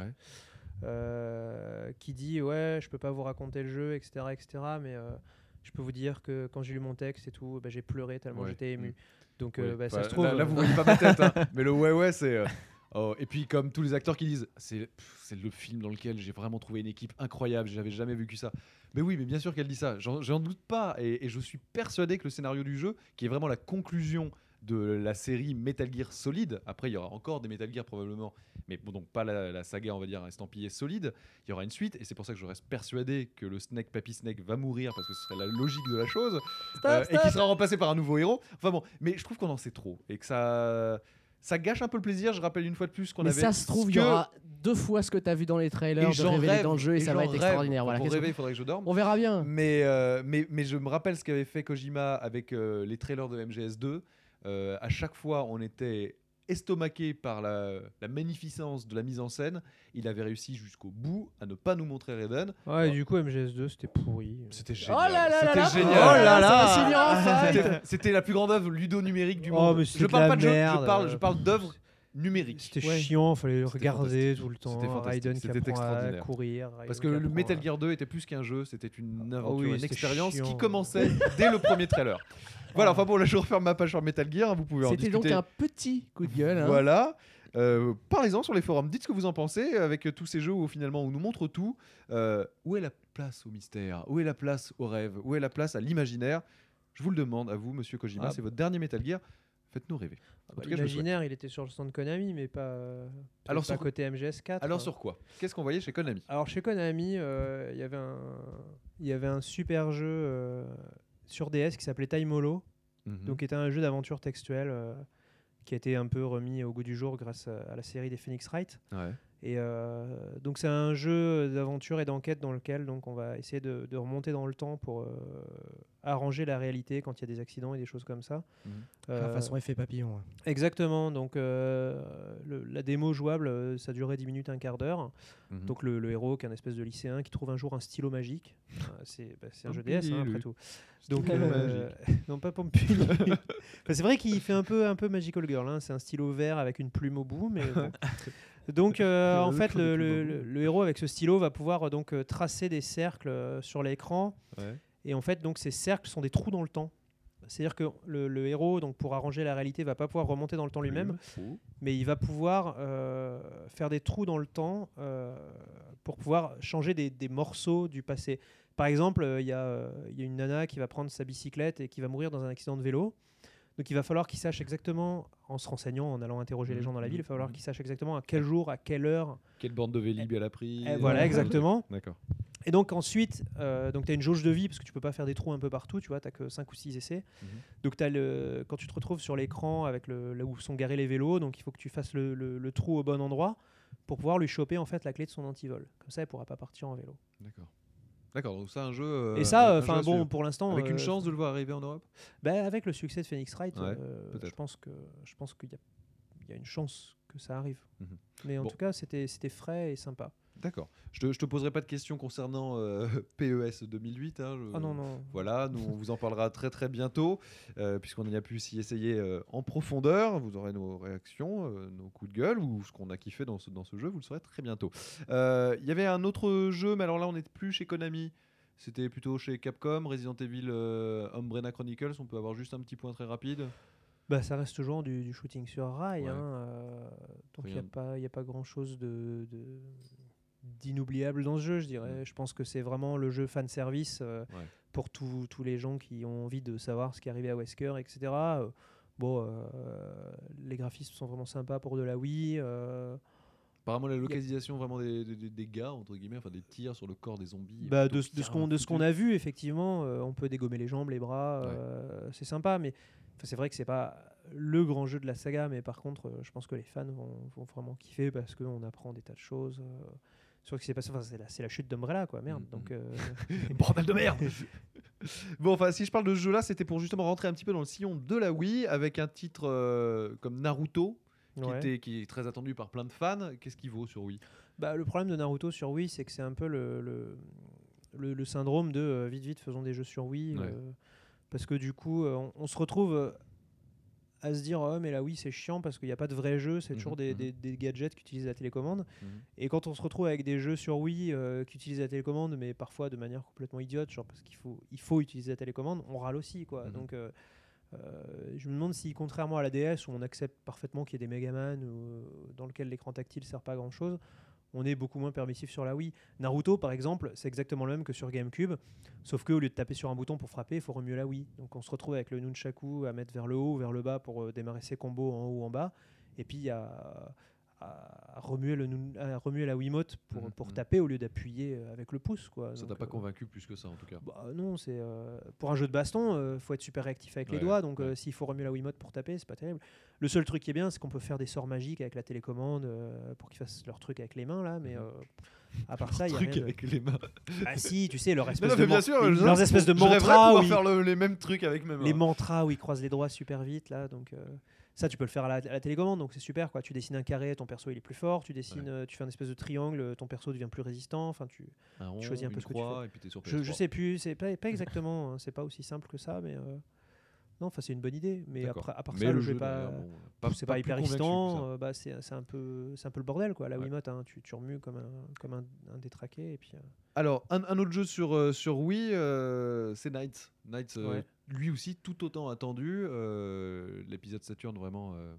euh, qui dit ouais, je peux pas vous raconter le jeu, et cetera, et cetera. Mais euh, je peux vous dire que quand j'ai lu mon texte et tout, bah, j'ai pleuré tellement Ouais. j'étais ému. Mhm. Donc Oui. euh, bah, ça Enfin, se trouve. là, là, euh, vous voyez pas ma tête, hein, mais le ouais ouais c'est. euh, oh, et puis comme tous les acteurs qui disent, c'est pff, c'est le film dans lequel j'ai vraiment trouvé une équipe incroyable, j'avais jamais vu que ça. Mais oui, mais bien sûr qu'elle dit ça, j'en j'en doute pas, et, et je suis persuadé que le scénario du jeu, qui est vraiment la conclusion de la série Metal Gear Solid, après il y aura encore des Metal Gear probablement, mais bon, donc pas la, la saga on va dire estampillée solide, il y aura une suite, et c'est pour ça que je reste persuadé que le Snake, Papy Snake va mourir, parce que ce serait la logique de la chose. Euh, et qui sera remplacé par un nouveau héros. Enfin bon, mais je trouve qu'on en sait trop et que ça, Ça gâche un peu le plaisir. Je rappelle une fois de plus qu'on Mais avait. ça se trouve, il y que- aura deux fois ce que t'as vu dans les trailers et de j'en révéler rêve, dans le jeu et, ça j'en va être rêve. extraordinaire. Voilà. Pour Qu'est-ce rêver, que- il faudrait que je dorme. On verra bien. Mais, euh, mais, mais je me rappelle ce qu'avait fait Kojima avec euh, les trailers de M G S deux. Euh, à chaque fois, on était estomaqué par la, la magnificence de la mise en scène. Il avait réussi jusqu'au bout à ne pas nous montrer Raiden. Ouais, et du coup, M G S deux, c'était pourri. C'était Oh génial. là là là C'était là. génial. Oh là là. Ça va finir en fight. C'était- C'était la plus grande œuvre ludo-numérique du Oh, monde. mais Je c'était parle de pas la de jeu, merde. je parle, je parle d'œuvres numériques. C'était Ouais. chiant, fallait le C'était regarder fantastique. tout le temps. C'était fantastique. Raiden qui C'était apprend à extraordinaire. courir. Raiden Parce que qui le apprend Metal à- Gear deux était plus qu'un jeu, c'était une aventure, oui, une c'était expérience qui chiant. commençait dès le premier trailer. Voilà, enfin bon, là je referme ma page sur Metal Gear, hein, vous pouvez en C'était donc discuter. un petit coup de gueule. hein. Voilà. Euh, Parlez-en sur les forums, dites ce que vous en pensez avec euh, tous ces jeux où finalement on nous montre tout. Euh, où est la place au mystère? Où est la place au rêve? Où est la place à l'imaginaire? Je vous le demande à vous, monsieur Kojima, Ah. c'est votre dernier Metal Gear. Faites-nous rêver. En Bah, tout cas, je le souhaite. L'imaginaire, il était sur le stand Konami, mais pas, euh, peut-être Alors, pas sur- côté M G S quatre. Alors hein. sur quoi? Qu'est-ce qu'on voyait chez Konami? Alors chez Konami, euh, il y avait un, il y avait un super jeu euh, sur D S qui s'appelait Time Hollow, Mhm. donc qui était un jeu d'aventure textuelle euh, qui a été un peu remis au goût du jour grâce à, à la série des Phoenix Wright. Ouais. Et euh, donc c'est un jeu d'aventure et d'enquête dans lequel donc on va essayer de, de remonter dans le temps pour euh, arranger la réalité quand il y a des accidents et des choses comme ça. Mhm. Ah, Euh, façon effet papillon. hein. Exactement. Donc euh, le- la démo jouable, euh, ça durait dix minutes, un quart d'heure. Mhm. Donc le, le héros, qui est un espèce de lycéen, qui trouve un jour un stylo magique. Euh, c'est bah, c'est un Un jeu D S, hein, pili, après lui. tout. Donc Stylo euh, non pas Pompili. Enfin, c'est vrai qu'il fait un peu un peu Magical Girl. hein. C'est un stylo vert avec une plume au bout, mais bon. Donc euh, Le en look fait des le, plumes le- au bout. le- le héros avec ce stylo va pouvoir euh, donc euh, tracer des cercles euh, sur l'écran. Ouais. Et en fait donc ces cercles sont des trous dans le temps. C'est-à-dire que le, le héros, donc pour arranger la réalité, va pas pouvoir remonter dans le temps lui-même, Plume. mais il va pouvoir euh, faire des trous dans le temps euh, pour pouvoir changer des, des morceaux du passé. Par exemple, euh, il y, a, euh, il y a une nana qui va prendre sa bicyclette et qui va mourir dans un accident de vélo. Donc il va falloir qu'il sache exactement, en se renseignant, en allant interroger les gens dans la ville, il va falloir qu'il sache exactement à quel jour, à quelle heure. Quelle bande de Vélib elle a pris? Eh, voilà, exactement. D'accord. Et donc ensuite, euh, tu as une jauge de vie parce que tu peux pas faire des trous un peu partout, tu vois, tu que cinq ou six essais. Mhm. Donc t'as le, quand tu te retrouves sur l'écran avec le, là où sont garés les vélos, donc il faut que tu fasses le, le- le trou au bon endroit pour pouvoir lui choper en fait la clé de son antivol. Comme ça, elle pourra pas partir en vélo. D'accord. D'accord, donc c'est un jeu. euh, Et ça, un jeu enfin à bon, suivre. pour l'instant, Avec une euh, chance de le voir arriver en Europe? bah, avec le succès de Phoenix Wright, Ouais, euh, peut-être. je pense que je pense qu'il y a, il y a une chance que ça arrive. Mhm. Mais en Bon. tout cas, c'était c'était frais et sympa. D'accord. Je te, je te poserai pas de questions concernant euh, P E S deux mille huit. Hein, je- Ah non non. Voilà, nous on vous en parlera très très bientôt, euh, puisqu'on y a pu s'y essayer euh, en profondeur. Vous aurez nos réactions, euh, nos coups de gueule, ou ce qu'on a kiffé dans ce, dans ce jeu, vous le saurez très bientôt. Euh, Il y avait un autre jeu, mais alors là on n'est plus chez Konami. C'était plutôt chez Capcom, Resident Evil euh, Umbrella Chronicles. On peut avoir juste un petit point très rapide. Bah, ça reste toujours du, du shooting sur rail. Ouais. hein, euh, donc il n'y Rien a de- pas, y a pas grand-chose de, de- d'inoubliable dans ce jeu, je dirais. Mm. Je pense que c'est vraiment le jeu fan service euh, Ouais. pour tous tous les gens qui ont envie de savoir ce qui est arrivé à Wesker, et cetera. Euh, bon, euh, les graphismes sont vraiment sympas pour de la Wii. euh, Apparemment la localisation vraiment des, des, des dégâts, entre guillemets, enfin des tirs sur le corps des zombies. est Bah, plutôt de, de ce bien qu'on de ce qu'on foutu. a vu, effectivement, euh, on peut dégommer les jambes, les bras, euh, c'est sympa, mais enfin, c'est vrai que c'est pas le grand jeu de la saga, mais par contre, euh, je pense que les fans vont, vont vraiment kiffer parce qu'on apprend des tas de choses euh, sur ce qui s'est passé. Enfin, c'est la, c'est la chute d'Umbrella, quoi, merde. Mm, Donc, mm. euh, Bordel de merde. Bon, enfin, si je parle de ce jeu-là, c'était pour justement rentrer un petit peu dans le sillon de la Wii avec un titre euh, comme Naruto, qui, ouais. était, qui est très attendu par plein de fans. Qu'est-ce qu'il vaut sur Wii? Bah, le problème de Naruto sur Wii, c'est que c'est un peu le, le, le- le syndrome de euh, vite, vite, faisons des jeux sur Wii. Ouais. euh, parce que du coup, euh, on, on se retrouve euh, à se dire, oh, mais la Wii, c'est chiant parce qu'il n'y a pas de vrai jeu, c'est Mhm, toujours des, mhm. des- des gadgets qui utilisent la télécommande. Mhm. Et quand on se retrouve avec des jeux sur Wii euh, qui utilisent la télécommande, mais parfois de manière complètement idiote, genre parce qu'il faut, il faut utiliser la télécommande, on râle aussi, quoi. Mhm. Donc, euh, euh, je me demande si, contrairement à la D S, où on accepte parfaitement qu'il y ait des Megaman ou euh, dans lequel l'écran tactile sert pas à grand chose, on est beaucoup moins permissif sur la Wii. Naruto, par exemple, c'est exactement le même que sur GameCube, sauf qu'au lieu de taper sur un bouton pour frapper, il faut remuer la Wii. Donc on se retrouve avec le nunchaku à mettre vers le haut ou vers le bas pour euh, démarrer ses combos en haut ou en bas. Et puis il y a à remuer, le, nou- à remuer la Wiimote pour, Mhm, pour mhm. taper au lieu d'appuyer euh, avec le pouce. Quoi. Ça Donc, t'a pas euh, convaincu plus que ça en tout cas. bah, non, c'est euh, pour un jeu de baston, euh, faut être super réactif avec les Ouais, doigts. Donc, euh, ouais. s'il faut remuer la Wiimote pour taper, c'est pas terrible. Le seul truc qui est bien, c'est qu'on peut faire des sorts magiques avec la télécommande euh, pour qu'ils fassent leur truc avec les mains là. Mais Mhm. euh, à part ça, il y a Truc rien de- avec les mains. Ah si, tu sais, leur Non, espèce non, de mais bien man- sûr, les- je- leurs espèces de je rêverais mantras pouvoir où ils- faire le- les mêmes trucs avec mes mains. les mantras où ils croisent les doigts super vite là. Donc euh, ça, tu peux le faire à la, à la télécommande. Donc c'est super quoi. Tu dessines un carré, ton perso il est plus fort. Tu dessines, Ouais. euh, tu fais un espèce de triangle, ton perso devient plus résistant. Enfin, tu Un rond, choisis un peu une ce que tu croix, et puis t'es sur P S Je, trois. je sais plus, c'est pas, pas exactement, hein, c'est pas aussi simple que ça, mais euh, non, enfin c'est une bonne idée. Mais D'accord. après, à part Mais ça, le le jeu, jeu est pas, d'ailleurs, bon, pas- c'est pas pas, plus hyper convaincu que excitant. ça. euh, bah, c'est, c'est un peu, c'est un peu le bordel quoi. La Ouais. Wiimote, hein, tu, tu remues comme un, comme un, un détraqué et puis. euh, Alors, un, un autre jeu sur, euh, sur Wii, euh, c'est Knights. Knights, euh, Ouais. lui aussi, tout autant attendu. euh, L'épisode Saturn, vraiment, euh,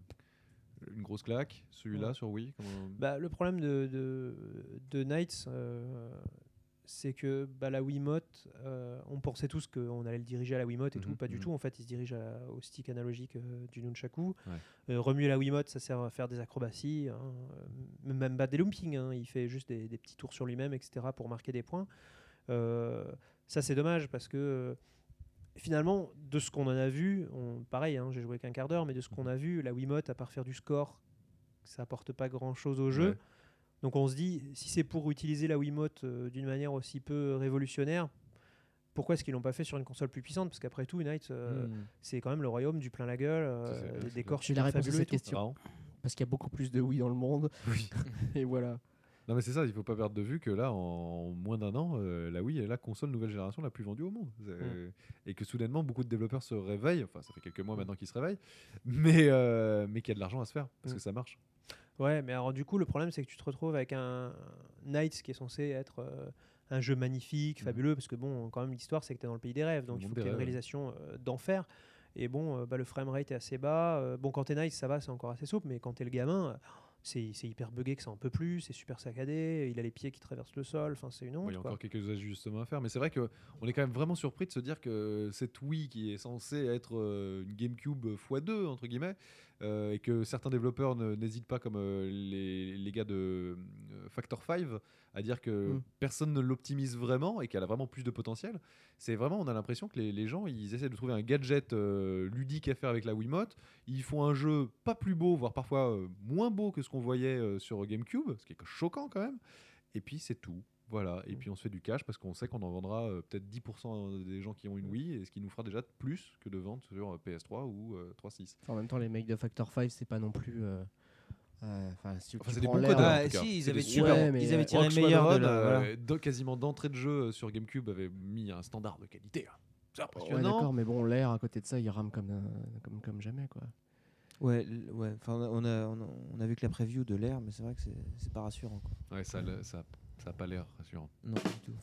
une grosse claque. Celui-là, Ouais. sur Wii. comment- Bah, le problème de, de, de Knights, euh, c'est que bah, la Wiimote, euh, on pensait tous qu'on allait le diriger à la Wiimote et Mhm, tout, pas du mhm. tout. En fait, il se dirige à- au stick analogique euh, du Nunchaku. Ouais. Euh, remuer la Wiimote, ça sert à faire des acrobaties, hein, euh, même pas des loopings. Hein, il fait juste des, des petits tours sur lui-même, et cetera, pour marquer des points. Euh, ça, c'est dommage parce que euh, finalement, de ce qu'on en a vu, on, pareil, hein, j'ai joué qu'un quart d'heure, mais de ce qu'on a vu, la Wiimote, à part faire du score, ça apporte pas grand-chose au jeu. Ouais. Donc on se dit, si c'est pour utiliser la Wiimote euh, d'une manière aussi peu révolutionnaire, pourquoi est-ce qu'ils l'ont pas fait sur une console plus puissante? Parce qu'après tout, Knights, euh, Hmm. c'est quand même le royaume du plein la gueule, euh, Ça, c'est- des c'est décors J'ai la super réponse à fabuleux et cette tout. question. Marrant. Parce qu'il y a beaucoup plus de Wii dans le monde. Oui. Et voilà. Non, mais c'est ça, il faut pas perdre de vue que là, en moins d'un an, euh, la Wii est la console nouvelle génération la plus vendue au monde. C'est- Et que soudainement, beaucoup de développeurs se réveillent. Enfin, ça fait quelques mois maintenant qu'ils se réveillent. Mais, euh, mais qu'il y a de l'argent à se faire parce Mm. que ça marche. Ouais, mais alors du coup, le problème, c'est que tu te retrouves avec un Knights qui est censé être euh, un jeu magnifique, Mhm. fabuleux, parce que bon, quand même, l'histoire, c'est que tu es dans le pays des rêves, donc Le il faut monde qu'il y des ait une rêves, ouais. réalisation euh, d'enfer. Et bon, euh, bah, le framerate est assez bas. Euh, bon, quand t'es Knights, ça va, c'est encore assez souple, mais quand t'es le gamin, euh, c'est c'est hyper buggé que ça en peut plus, c'est super saccadé, il a les pieds qui traversent le sol, enfin, c'est une honte. Bon, il y a quoi. encore quelques ajustements à faire, mais c'est vrai qu'on est quand même vraiment surpris de se dire que cette Wii qui est censée être euh, une GameCube fois deux, entre guillemets, euh, et que certains développeurs ne- n'hésitent pas, comme euh, les, les gars de euh, Factor cinq, à dire que Mm. personne ne l'optimise vraiment et qu'elle a vraiment plus de potentiel. C'est vraiment, on a l'impression que les, les gens, ils essaient de trouver un gadget euh, ludique à faire avec la Wiimote. Ils font un jeu pas plus beau, voire parfois euh, moins beau que ce qu'on voyait euh, sur GameCube, ce qui est choquant quand même. Et puis c'est tout. Voilà. Et puis on se fait du cash parce qu'on sait qu'on en vendra euh, peut-être dix pour cent des gens qui ont une Wii, et ce qui nous fera déjà plus que de ventes sur euh, P S trois ou euh, trois six. Enfin, en même temps, les mecs de Factor cinq, c'est pas non plus. euh, euh, Enfin, si Enfin, tu c'est des prends bons l'air- codeurs. en Ah, tout cas. si, ils C'est avaient des tiré, super Ouais, bons. mais, ils avaient euh, tiré Rock le meilleur de Squadron, la- euh, voilà. dans- quasiment d'entrée de jeu sur GameCube avait mis un standard de qualité. hein. C'est Ouais, impressionnant. d'accord, mais bon, l'air à côté de ça, il rame comme, un- comme, comme jamais, quoi. Ouais, l- ouais. Enfin, on a, on a, on a vu que la preview de l'air, mais c'est vrai que c'est, c'est pas rassurant. Quoi. Ouais, ça, le- ça, ça a pas l'air rassurant. Non, pas du tout.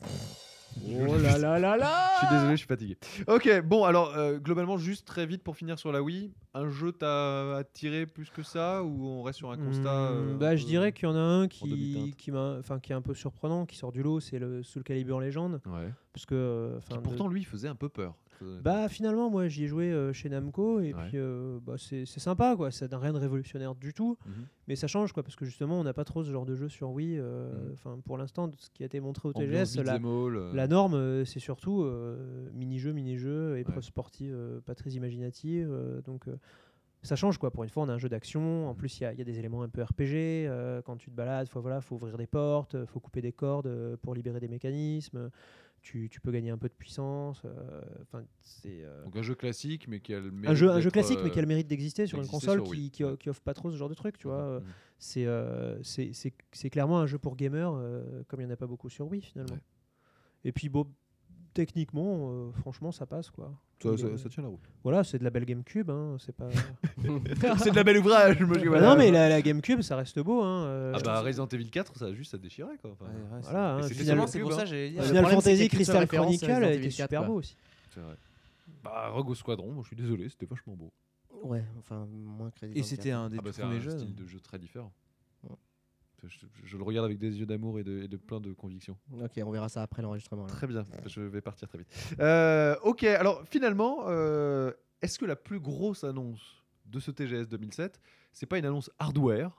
Oh là là là là Je suis désolé, je suis fatigué. Ok, bon, alors euh, globalement, juste très vite pour finir sur la Wii, un jeu t'a attiré plus que ça ou on reste sur un constat Hmm, euh, un bah, je peu- dirais qu'il y en a un qui, demi-teinte. qui, m'a, enfin, qui est un peu surprenant, qui sort du lot, c'est le Soul Calibur Legend. Ouais. Parce que, euh, Qui, enfin, de- pourtant, lui, il faisait un peu peur. très honnêtement. Bah finalement moi j'y ai joué euh, chez Namco et Ouais. puis euh, bah, c'est c'est sympa quoi, ça n'a rien de révolutionnaire du tout, Mhm. mais ça change quoi parce que justement on n'a pas trop ce genre de jeu sur Wii. euh, Mhm. Enfin pour l'instant de ce qui a été montré au Ambiance T G S, la, beat'em all, euh, la norme euh, c'est surtout euh, mini-jeu, mini-jeu, épreuve Ouais. sportive euh, pas très imaginative, euh, donc euh, ça change quoi. Pour une fois on a un jeu d'action, en Mhm. plus il y, a- il y a des éléments un peu R P G, euh, quand tu te balades, faut, voilà, faut ouvrir des portes, euh, faut couper des cordes euh, pour libérer des mécanismes. Tu, tu peux gagner un peu de puissance. euh, Enfin, c'est euh, Donc un jeu classique, mais qui a le un mérite jeu, un jeu d'être, classique, mais euh, qui a le mérite d'exister sur une d'exister console sur qui, Wii. qui, qui offre pas trop ce genre de truc. Tu vois, euh, Mhm. c'est euh, c'est c'est- c'est clairement un jeu pour gamers, euh, comme il n'y en a pas beaucoup sur Wii finalement. Ouais. Et puis bon, techniquement, euh, franchement, ça passe quoi. Ça, Il ça- est- ça tient la route. Voilà, c'est de la belle GameCube, hein, c'est pas. C'est de la belle ouvrage. je me dis, Ah voilà. non, mais la, la GameCube, ça reste beau. Hein, euh, Ah bah Resident Evil quatre, ça a juste à déchirer quoi. Enfin, Ouais, ouais, c'est- voilà, hein, Et c'était finalement, sur c'est pour GameCube, ça hein. que j'allais dire. Le Final problème, c'est qu'il y Fantasy a qu'une seule Crystal référence, c'est Chronicle Resident était Evil quatre, super quoi. beau aussi. C'est vrai. Bah Rogue Squadron, moi je suis désolé, c'était vachement beau. Ouais, enfin, moins crédit. Et c'était un des Ah bah, tout c'est premiers un jeux. style de jeu très différent. Ouais. Je, je le regarde avec des yeux d'amour et de, et de plein de convictions. Ok, on verra ça après l'enregistrement. là. Très bien, je vais partir très vite. Euh, ok, alors finalement, euh, est-ce que la plus grosse annonce de ce T G S deux mille sept, c'est pas une annonce hardware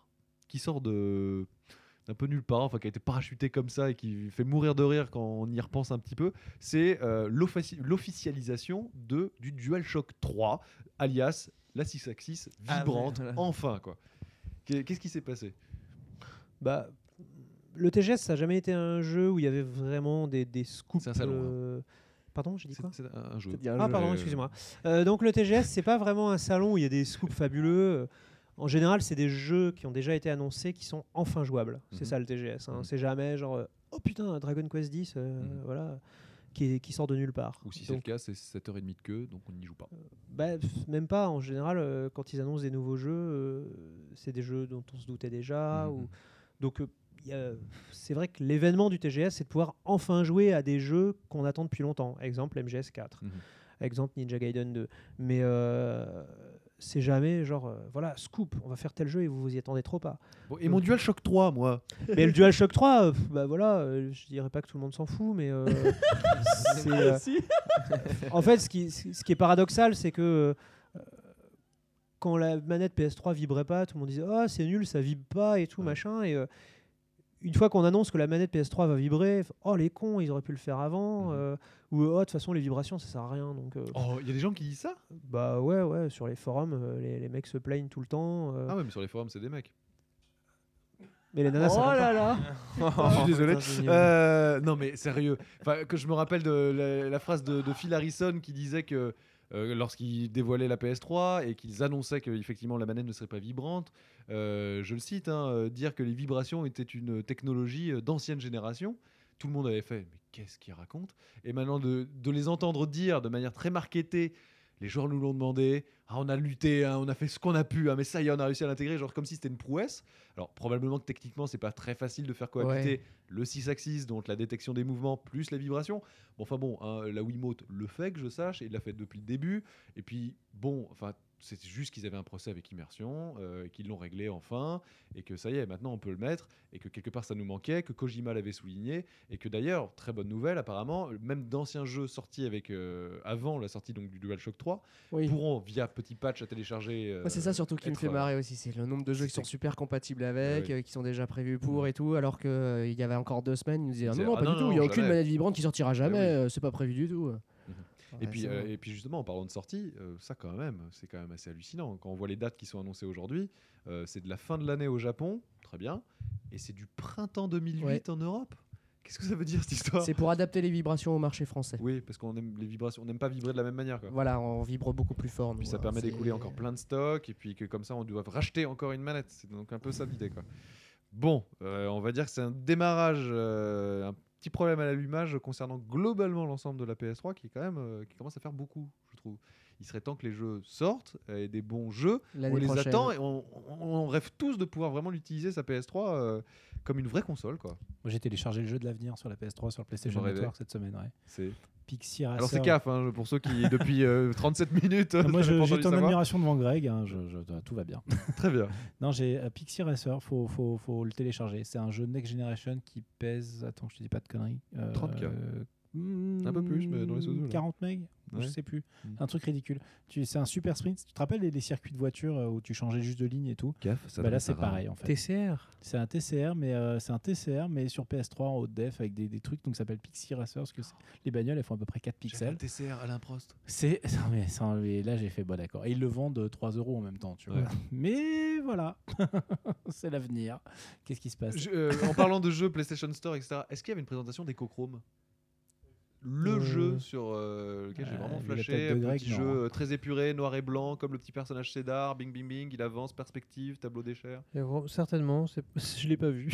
qui sort de d'un peu nulle part, enfin qui a été parachuté comme ça et qui fait mourir de rire quand on y repense un petit peu, c'est euh, l'offici- l'officialisation de du DualShock trois, alias la six axis vibrante, Ah ouais, voilà. enfin quoi. Qu'est- Qu'est-ce qui s'est passé? Bah, le T G S, ça n'a jamais été un jeu où il y avait vraiment des, des scoops. C'est un salon, euh, Pardon, j'ai dit C'est quoi c'est un jeu. C'est-à-dire un Ah, jeu. pardon, Euh, excusez-moi. Euh, donc, le T G S, c'est pas vraiment un salon où il y a des scoops fabuleux. En général, c'est des jeux qui ont déjà été annoncés qui sont enfin jouables. C'est Mhm. ça le T G S. Hein. Mhm. C'est jamais genre, euh, oh putain, Dragon Quest dix, euh, Mhm. voilà, qui, est- qui sort de nulle part. Ou si c'est le Donc, cas, c'est sept heures trente de queue, donc on n'y joue pas. bah, pff, même pas. En général, euh, quand ils annoncent des nouveaux jeux, euh, c'est des jeux dont on se doutait déjà. Mhm. Ou... Donc, euh, y a- c'est vrai que l'événement du T G S, c'est de pouvoir enfin jouer à des jeux qu'on attend depuis longtemps. Exemple M G S quatre. Mhm. Exemple Ninja Gaiden deux. Mais euh, c'est jamais genre, euh, voilà, scoop, on va faire tel jeu et vous vous y attendez trop pas. Bon, et mon DualShock trois, moi. Mais le DualShock trois, euh, pff, bah voilà, euh, je dirais pas que tout le monde s'en fout, mais euh, c'est, euh, en fait, ce qui, ce qui est paradoxal, c'est que euh, quand la manette P S trois vibrait pas, tout le monde disait ah c'est nul, ça vibre pas et tout Ouais. machin. Et euh, une fois qu'on annonce que la manette P S trois va vibrer, oh les cons, ils auraient pu le faire avant. Mhm. euh, ou oh de toute façon les vibrations ça sert à rien. Donc euh, Oh, il y a des gens qui disent ça? bah ouais ouais sur les forums, euh, les, les mecs se plaignent tout le temps. euh, Ah ouais, mais sur les forums, c'est des mecs. mais les nanas ça Oh va pas. là là. Je suis désolé. putain, génial. Euh, non, mais sérieux. Enfin, que je me rappelle de la, la phrase de, de Phil Harrison qui disait que euh, lorsqu'ils dévoilaient la P S trois et qu'ils annonçaient que effectivement la manette ne serait pas vibrante, euh, je le cite, hein, euh, dire que les vibrations étaient une technologie euh, d'ancienne génération. Tout le monde avait fait, mais qu'est-ce qu'il raconte? Et maintenant de, de les entendre dire de manière très marketée, les joueurs nous l'ont demandé, ah, on a lutté, hein, on a fait ce qu'on a pu, hein, mais ça y est, on a réussi à l'intégrer, genre comme si c'était une prouesse. Alors probablement que techniquement c'est pas très facile de faire cohabiter Ouais. le six axis, donc la détection des mouvements plus les vibrations. Bon, enfin bon, hein, la Wiimote le fait que je sache, et il l'a fait depuis le début. Et puis bon, enfin c'est juste qu'ils avaient un procès avec Immersion, euh, et qu'ils l'ont réglé enfin, et que ça y est, maintenant on peut le mettre, et que quelque part ça nous manquait, que Kojima l'avait souligné, et que d'ailleurs, très bonne nouvelle apparemment, même d'anciens jeux sortis avec euh, avant la sortie donc du DualShock trois Oui. pourront via petit patch à télécharger. euh, Moi, c'est ça surtout qui me être, fait euh, marrer aussi, c'est le nombre de jeux qui sont c'est- super compatibles avec, Ouais, ouais. euh, qui sont déjà prévus pour Ouais. et tout, alors qu'il y avait encore deux semaines, ils nous disaient ah Ils non, non, disaient, pas ah du non, tout, il n'y a non, aucune jamais. manette vibrante qui sortira jamais, oui. euh, c'est pas prévu du tout. Et Ouais, puis, c'est euh, bon. et puis justement, en parlant de sortie, euh, ça quand même, c'est quand même assez hallucinant. Quand on voit les dates qui sont annoncées aujourd'hui, euh, c'est de la fin de l'année au Japon, très bien, et c'est du printemps deux mille huit Ouais. en Europe. Qu'est-ce que ça veut dire cette histoire? C'est pour adapter les vibrations au marché français. Oui, parce qu'on aime les vibrations, on n'aime pas vibrer de la même manière. Quoi. Voilà, on vibre beaucoup plus fort. Puis nous, ça hein, permet c'est- d'écouler encore plein de stocks, et puis que comme ça, on doit racheter encore une manette. C'est donc un peu ça l'idée. Quoi. Bon, euh, on va dire que c'est un démarrage, euh, un petit problème à l'allumage concernant globalement l'ensemble de la P S trois qui, est quand même, euh, qui commence à faire beaucoup, je trouve. Il serait temps que les jeux sortent, et des bons jeux, l'année on les prochaine. attend et on, on- on rêve tous de pouvoir vraiment l'utiliser sa P S trois euh, comme une vraie console quoi. Moi, j'ai téléchargé le jeu de l'avenir sur la P S trois, sur le PlayStation J'en rêvais. Network cette semaine. Ouais. C'est Pixie Racer. alors c'est C A F hein, pour ceux qui depuis euh, trente-sept minutes. Non, moi, n'avaient je- pas j'ai entendu ton savoir. admiration devant Greg. hein, je- je- tout va bien. Très bien. Non, j'ai euh, Pixie Racer. Faut, faut, faut le télécharger. C'est un jeu Next Generation qui pèse. Attends, je te dis pas de conneries. euh, trente K. hmm, Un peu plus, mais dans les sous-sous, là. quarante meg. Ouais. Je sais plus. Mm. Un truc ridicule. Tu, c'est un super sprint. Tu te rappelles les, les circuits de voiture euh, où tu changeais juste de ligne et tout? C A F, ça Bah donne là, ça c'est rare. pareil en fait. T C R. C'est un T C R, mais euh, c'est un T C R, mais sur P S trois en haute def avec des, des trucs donc ça s'appelle Pixie Racer parce que c'est- les bagnoles elles font à peu près quatre J'avais pixels. un T C R Alain Prost. C'est non, mais, ça, mais là j'ai fait bon d'accord. Et ils le vendent trois euros en même temps, tu vois. Ouais. Mais voilà, c'est l'avenir. Qu'est-ce qui se passe? Je- euh, en parlant de jeux PlayStation Store, et cetera, est-ce qu'il y avait une présentation d'EcoChrome? Le Euh, jeu sur euh, lequel j'ai euh, vraiment vu la flashé, tête de un Greg, petit non. jeu euh, très épuré, noir et blanc, comme le petit personnage Cédar, bing bing bing, il avance, perspective, tableau d'échelle. Et gros, certainement, c'est- je l'ai pas vu.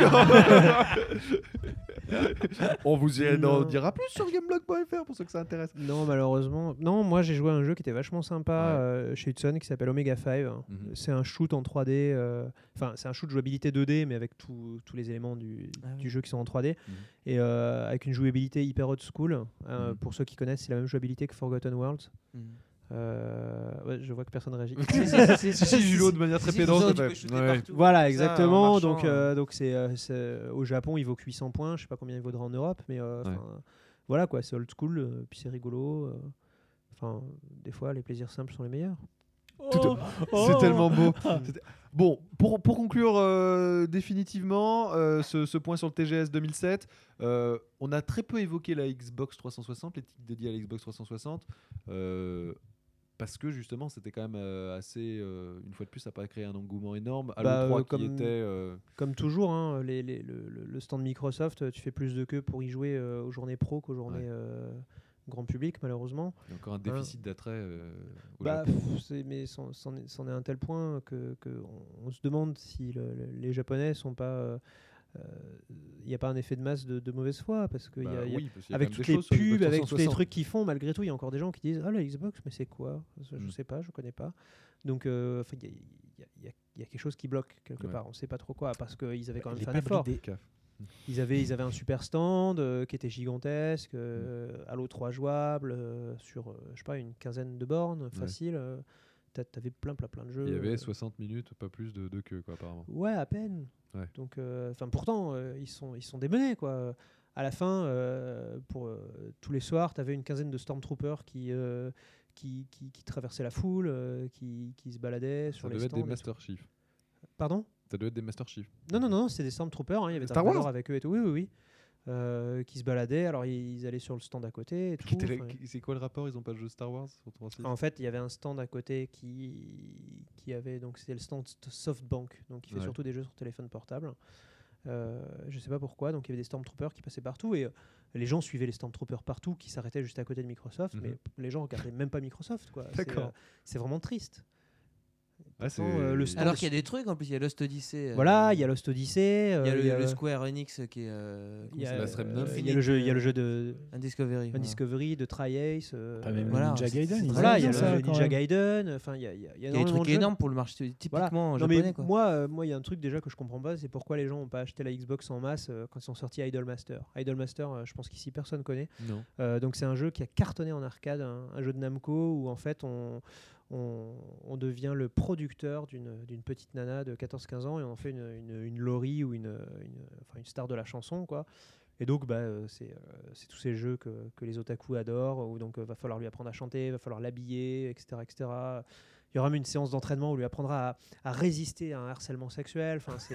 On vous y- Non. en dira plus sur gameblog point f r pour ceux que ça intéresse. Non, malheureusement. Non, moi j'ai joué à un jeu qui était vachement sympa Ouais. euh, chez Hudson qui s'appelle Omega cinq. Mhm. C'est un shoot en trois D. euh, Enfin, c'est un shoot jouabilité deux D, mais avec tout- tous les éléments du, Ah oui. du jeu qui sont en trois D. Mhm. Et euh, avec une jouabilité hyper old school. Euh, Mhm. Pour ceux qui connaissent, c'est la même jouabilité que Forgotten Worlds. Mhm. Euh, ouais, je vois que personne réagit. Si, si, Julo, de manière très Si, pédante. tu ça peux fait- shooter ouais. partout. Voilà, Ça, en exactement. marchant, donc, euh, euh, donc c'est, euh, c'est- au Japon, il vaut que huit cents points. Je sais pas combien il vaudra en Europe, mais euh, Ouais. 'fin, voilà quoi, c'est old school, euh, puis c'est rigolo. euh. Enfin, des fois, les plaisirs simples sont les meilleurs. Tout- C'est tellement beau. C'était- Bon, pour, pour conclure euh, définitivement euh, ce, ce point sur le T G S deux mille sept, euh, on a très peu évoqué la Xbox trois cent soixante, les titres dédiés à la Xbox trois cent soixante, euh, parce que justement c'était quand même euh, assez, euh, une fois de plus, ça n'a pas créé un engouement énorme. À Bah, l'E trois euh, qui comme- était... euh, Comme toujours, hein, les, les- le, le- le stand Microsoft, tu fais plus de queue pour y jouer euh, aux journées pro qu'aux journées Ouais. euh, grand public, malheureusement. il y a encore un déficit d'attrait euh, au Bah, Japon. pff, c'est- mais c'en c'en est, c'en est à un tel point que, que on, on se demande si le- le- les Japonais sont pas. euh, Il n'y a pas un effet de masse de, de mauvaise foi parce que y Bah a- y a- oui, parce qu'il y a avec quand même toutes des les choses sur pubs, Xbox avec tous les trois cent soixante. trucs qu'ils font, malgré tout, il y a encore des gens qui disent ah la Xbox, mais c'est quoi? Je Mm. sais pas, je connais pas. Donc euh, enfin, il y, a- il y a- il y a- il y a quelque chose qui bloque quelque Ouais. part. On sait pas trop quoi parce qu'ils avaient quand même Il est fait un pas effort. bridé. Caf. Ils avaient, ils avaient un super stand euh, qui était gigantesque, euh, Halo trois jouable, euh, sur euh, je sais pas, une quinzaine de bornes, facile. Euh, t'a- T'avais plein, plein, plein de jeux. Il y avait euh, soixante minutes, pas plus de, de queue, quoi, apparemment. Ouais, à peine. Ouais. Donc, euh, enfin, pourtant, euh, ils sont, ils sont démenés, quoi. À la fin, euh, pour euh, tous les soirs, t'avais une quinzaine de Stormtroopers qui, euh, qui, qui, qui traversaient la foule, euh, qui, qui se baladaient sur Ça les devait être stands. des et tout. Master Chief. Pardon? Ça devait être des Master Chief. Non, non, non, c'était des Stormtroopers. Hein, il y avait Star Darth Vader Wars avec eux et tout. Oui, oui, oui. Euh, qui se baladaient. Alors, ils, ils allaient sur le stand à côté. Et tout. Qui était la- Enfin, qui- C'est quoi le rapport? Ils ont pas de jeu Star Wars sur trois cent six? en fait, il y avait un stand à côté qui, qui avait. Donc, c'était le stand SoftBank. Donc, il fait Ouais. surtout des jeux sur téléphone portable. Euh, je sais pas pourquoi. Donc, il y avait des Stormtroopers qui passaient partout. Et euh, les gens suivaient les Stormtroopers partout qui s'arrêtaient juste à côté de Microsoft. Mhm. Mais les gens regardaient même pas Microsoft, quoi. C'est, D'accord. euh, C'est vraiment triste. Ah, c'est- Pourtant, euh, le stand- Alors qu'il y a des trucs en plus, il y a Lost Odyssey. euh, Voilà, il y a Lost Odyssey. il y a euh, le, il y a le le- Square Enix qui est. euh, il comment y ça a, la s'appelle Stream euh, neuf. il y a le jeu, il y a le jeu de Un Discovery. un voilà. Discovery, de Tri-Ace. euh, Pas même Voilà, Ninja c'est- Gaiden. c'est ils Voilà, ont il y a bien le ça, jeu quand Ninja même. Gaiden. Enfin, il y a, il y a- il y a Il y a des énormément trucs de jeux. énormes pour le marché typiquement Non, mais japonais. Quoi. moi, euh, moi, il y a un truc déjà que je comprends pas, c'est pourquoi les gens n'ont pas acheté la Xbox en masse euh, quand ils sont sortis Idolmaster. Idolmaster, euh, je pense qu'ici personne connaît. Non. Euh, donc c'est un jeu qui a cartonné en arcade, un, un jeu de Namco où en fait on, on, on devient le producteur d'une d'une petite nana de quatorze quinze ans et on en fait une, une, une Laurie ou une, une, enfin, une star de la chanson, quoi. Et donc bah, euh, c'est euh, c'est tous ces jeux que, que les otaku adorent, où donc euh, va falloir lui apprendre à chanter, va falloir l'habiller, et cetera, et cetera. Il y aura même une séance d'entraînement où on lui apprendra à, à résister à un harcèlement sexuel. Enfin, c'est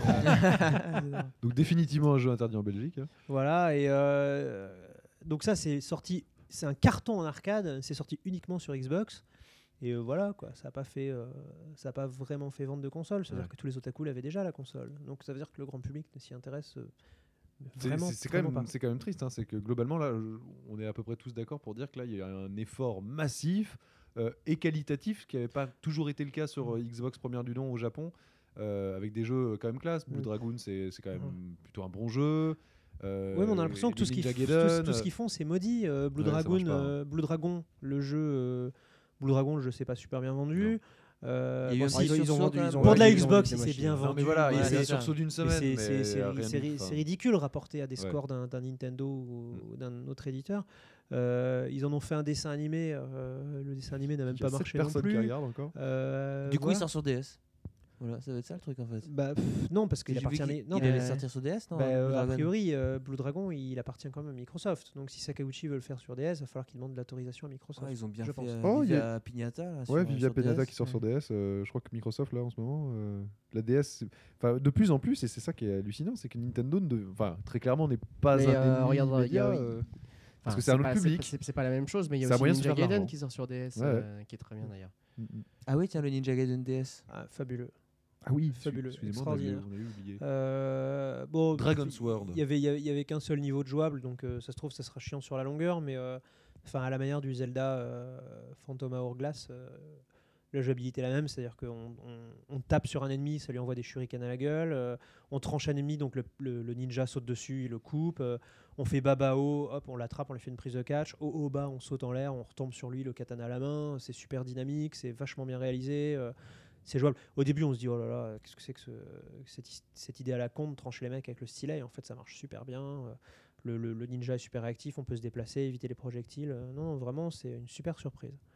Donc définitivement un jeu interdit en Belgique. hein. voilà, et euh, donc ça c'est sorti, c'est un carton en arcade, c'est sorti uniquement sur Xbox. Et euh, voilà, quoi, ça n'a pas fait, euh, ça a pas vraiment fait vente de console. C'est-à-dire Ouais. que tous les otaku l'avaient déjà la console. Donc ça veut dire que le grand public ne s'y intéresse euh, C'est- vraiment, c'est c'est quand, vraiment même- pas. c'est quand même triste. hein, C'est que globalement, là, je- on est à peu près tous d'accord pour dire que là, il y a un effort massif euh, et qualitatif qui n'avait pas toujours été le cas sur euh, Xbox première du nom au Japon, euh, avec des jeux euh, quand même classe. Blue Mm. Dragoon, c'est c'est quand même Mhm. plutôt un bon jeu. Euh, Oui, mais on a l'impression et que tout ce les qu'ils Ninja f- tout, Gaiden, tout ce qu'ils font, c'est maudit. Euh, Blue, Ouais, ça Dragon, marche pas, hein. euh, Blue Dragon, le jeu, euh, Blue Dragon, le jeu s'est pas super bien vendu. Euh, Il y a eu bon, un si, petit ils ont sursaut vendu. quand ils même. ont- Pour de la Ouais, ils ont Xbox, vendu il des s'est bien machines. Non, vendu. mais voilà, il y a Ouais, eu un c'est ça. sursaut d'une Mais semaine. c'est- mais c'est- c'est rien c'est de- ri- enfin, c'est ridicule rapporté à des Ouais. scores d'un d'un Nintendo ou ou d'un autre éditeur. Euh, ils en ont fait un dessin animé. euh, le dessin animé n'a même il y a pas sept marché non personnes qui plus. regardent encore. Euh, Du coup, voilà. il sort sur D S. Voilà, ça va être ça le truc en fait. Bah, pff, non, parce qu'il J'ai vu appartient. qu'il- à- non, il allait mais- sortir sur D S, non bah, euh, Blue a Dragon priori, euh, Blue Dragon, il appartient quand même à Microsoft. Donc, si Sakauchi veut le faire sur D S, il va falloir qu'il demande de l'autorisation à Microsoft. Ouais, ils ont bien je fait pense. euh, Oh, il y a- Vivia Pignata. Là, Ouais, sur- Vivia sur Pinata D S. qui sort sur D S. euh, je crois que Microsoft, là, en ce moment, euh, la D S, c'est- enfin, de plus en plus, et c'est ça qui est hallucinant, c'est que Nintendo, ne dev- enfin, très clairement, n'est pas Mais, un euh, ennemi regarde, il y a- immédiat, oui. euh, Enfin, que c'est un autre pas- public. C'est c'est pas la même chose, mais il y a C'est un aussi moyen de se Ninja faire de Gaiden l'argent. qui sort sur D S, Ouais, euh, qui est très bien d'ailleurs. Mm, mm. Ah oui, tiens, le Ninja Gaiden D S. Ah, fabuleux. Ah oui, Fabuleux, excusez-moi, on avait- extraordinaire. on avait oublié. Euh, bon, Dragon's il- Sword. Il y avait, il y avait, il y avait qu'un seul niveau de jouable, donc euh, ça se trouve, ça sera chiant sur la longueur, mais euh, enfin à la manière du Zelda euh, Phantom Hourglass, euh, la jouabilité est la même, c'est-à-dire qu'on on, on tape sur un ennemi, ça lui envoie des shurikens à la gueule, euh, on tranche un ennemi, donc le, le- le ninja saute dessus, il le coupe, euh, on fait baba haut, hop, on l'attrape, on lui fait une prise de catch, haut haut bas, on saute en l'air, on retombe sur lui, le katana à la main, c'est super dynamique, c'est vachement bien réalisé. euh, c'est jouable. Au début, on se dit, oh là là, qu'est-ce que c'est que ce- cette, is- cette idée à la con de trancher les mecs avec le stylet. Et en fait, ça marche super bien. Euh, Le, le- le ninja est super réactif, on peut se déplacer, éviter les projectiles. Euh, Non, non, vraiment, c'est une super surprise.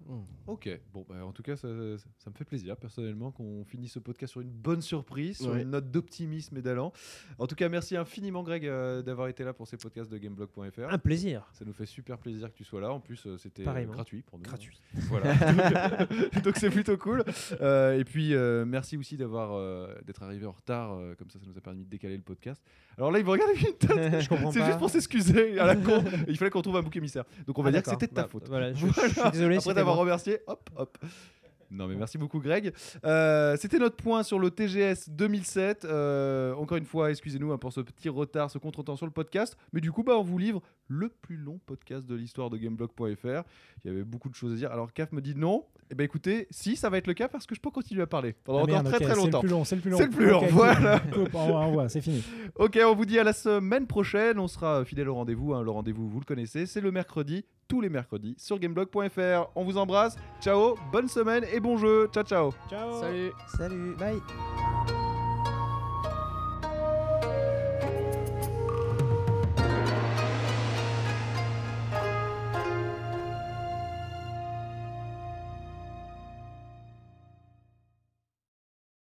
Ok, bon, bah, en tout cas, ça, ça- ça me fait plaisir personnellement qu'on finisse ce podcast sur une bonne surprise, sur Ouais. une note d'optimisme et d'allant. En tout cas, merci infiniment, Greg, euh, d'avoir été là pour ces podcasts de gameblog point f r. Un plaisir. Ça nous fait super plaisir que tu sois là. En plus, euh, c'était euh, Pareillement. gratuit pour nous. Gratuit. Voilà. donc, donc c'est plutôt cool. Euh, et puis, euh, merci aussi d'avoir euh, d'être arrivé en retard. euh, comme ça, ça nous a permis de décaler le podcast. Alors là, il me regarde avec une tête. Je comprends C'est pas. juste pour s'excuser à la con. Il fallait qu'on trouve un bouc émissaire. Donc on va Ah, dire que d'accord. c'était de ta Bah, faute. Voilà, je, je suis désolé. Après c'était t'avoir moi. remercié, hop, hop. Non mais merci beaucoup Greg. Euh, C'était notre point sur le T G S deux mille sept. Euh, encore une fois, excusez-nous hein, pour ce petit retard, ce contretemps sur le podcast. Mais du coup, bah, on vous livre le plus long podcast de l'histoire de gameblog point f r. Il y avait beaucoup de choses à dire. Alors Caf me dit non. Eh ben écoutez, si ça va être le cas parce que je peux continuer à parler pendant Ah, encore merde, très ok, très C'est longtemps. le plus long, c'est le plus long. C'est le plus long, Ok, cool. voilà. Coupe, au revoir, au revoir, c'est fini. Ok, on vous dit à la semaine prochaine. On sera fidèle au rendez-vous. hein. Le rendez-vous, vous le connaissez, c'est le mercredi, tous les mercredis sur gameblog point f r. On vous embrasse. Ciao, bonne semaine et bon jeu. Ciao, ciao. Ciao. Salut. Salut. Bye.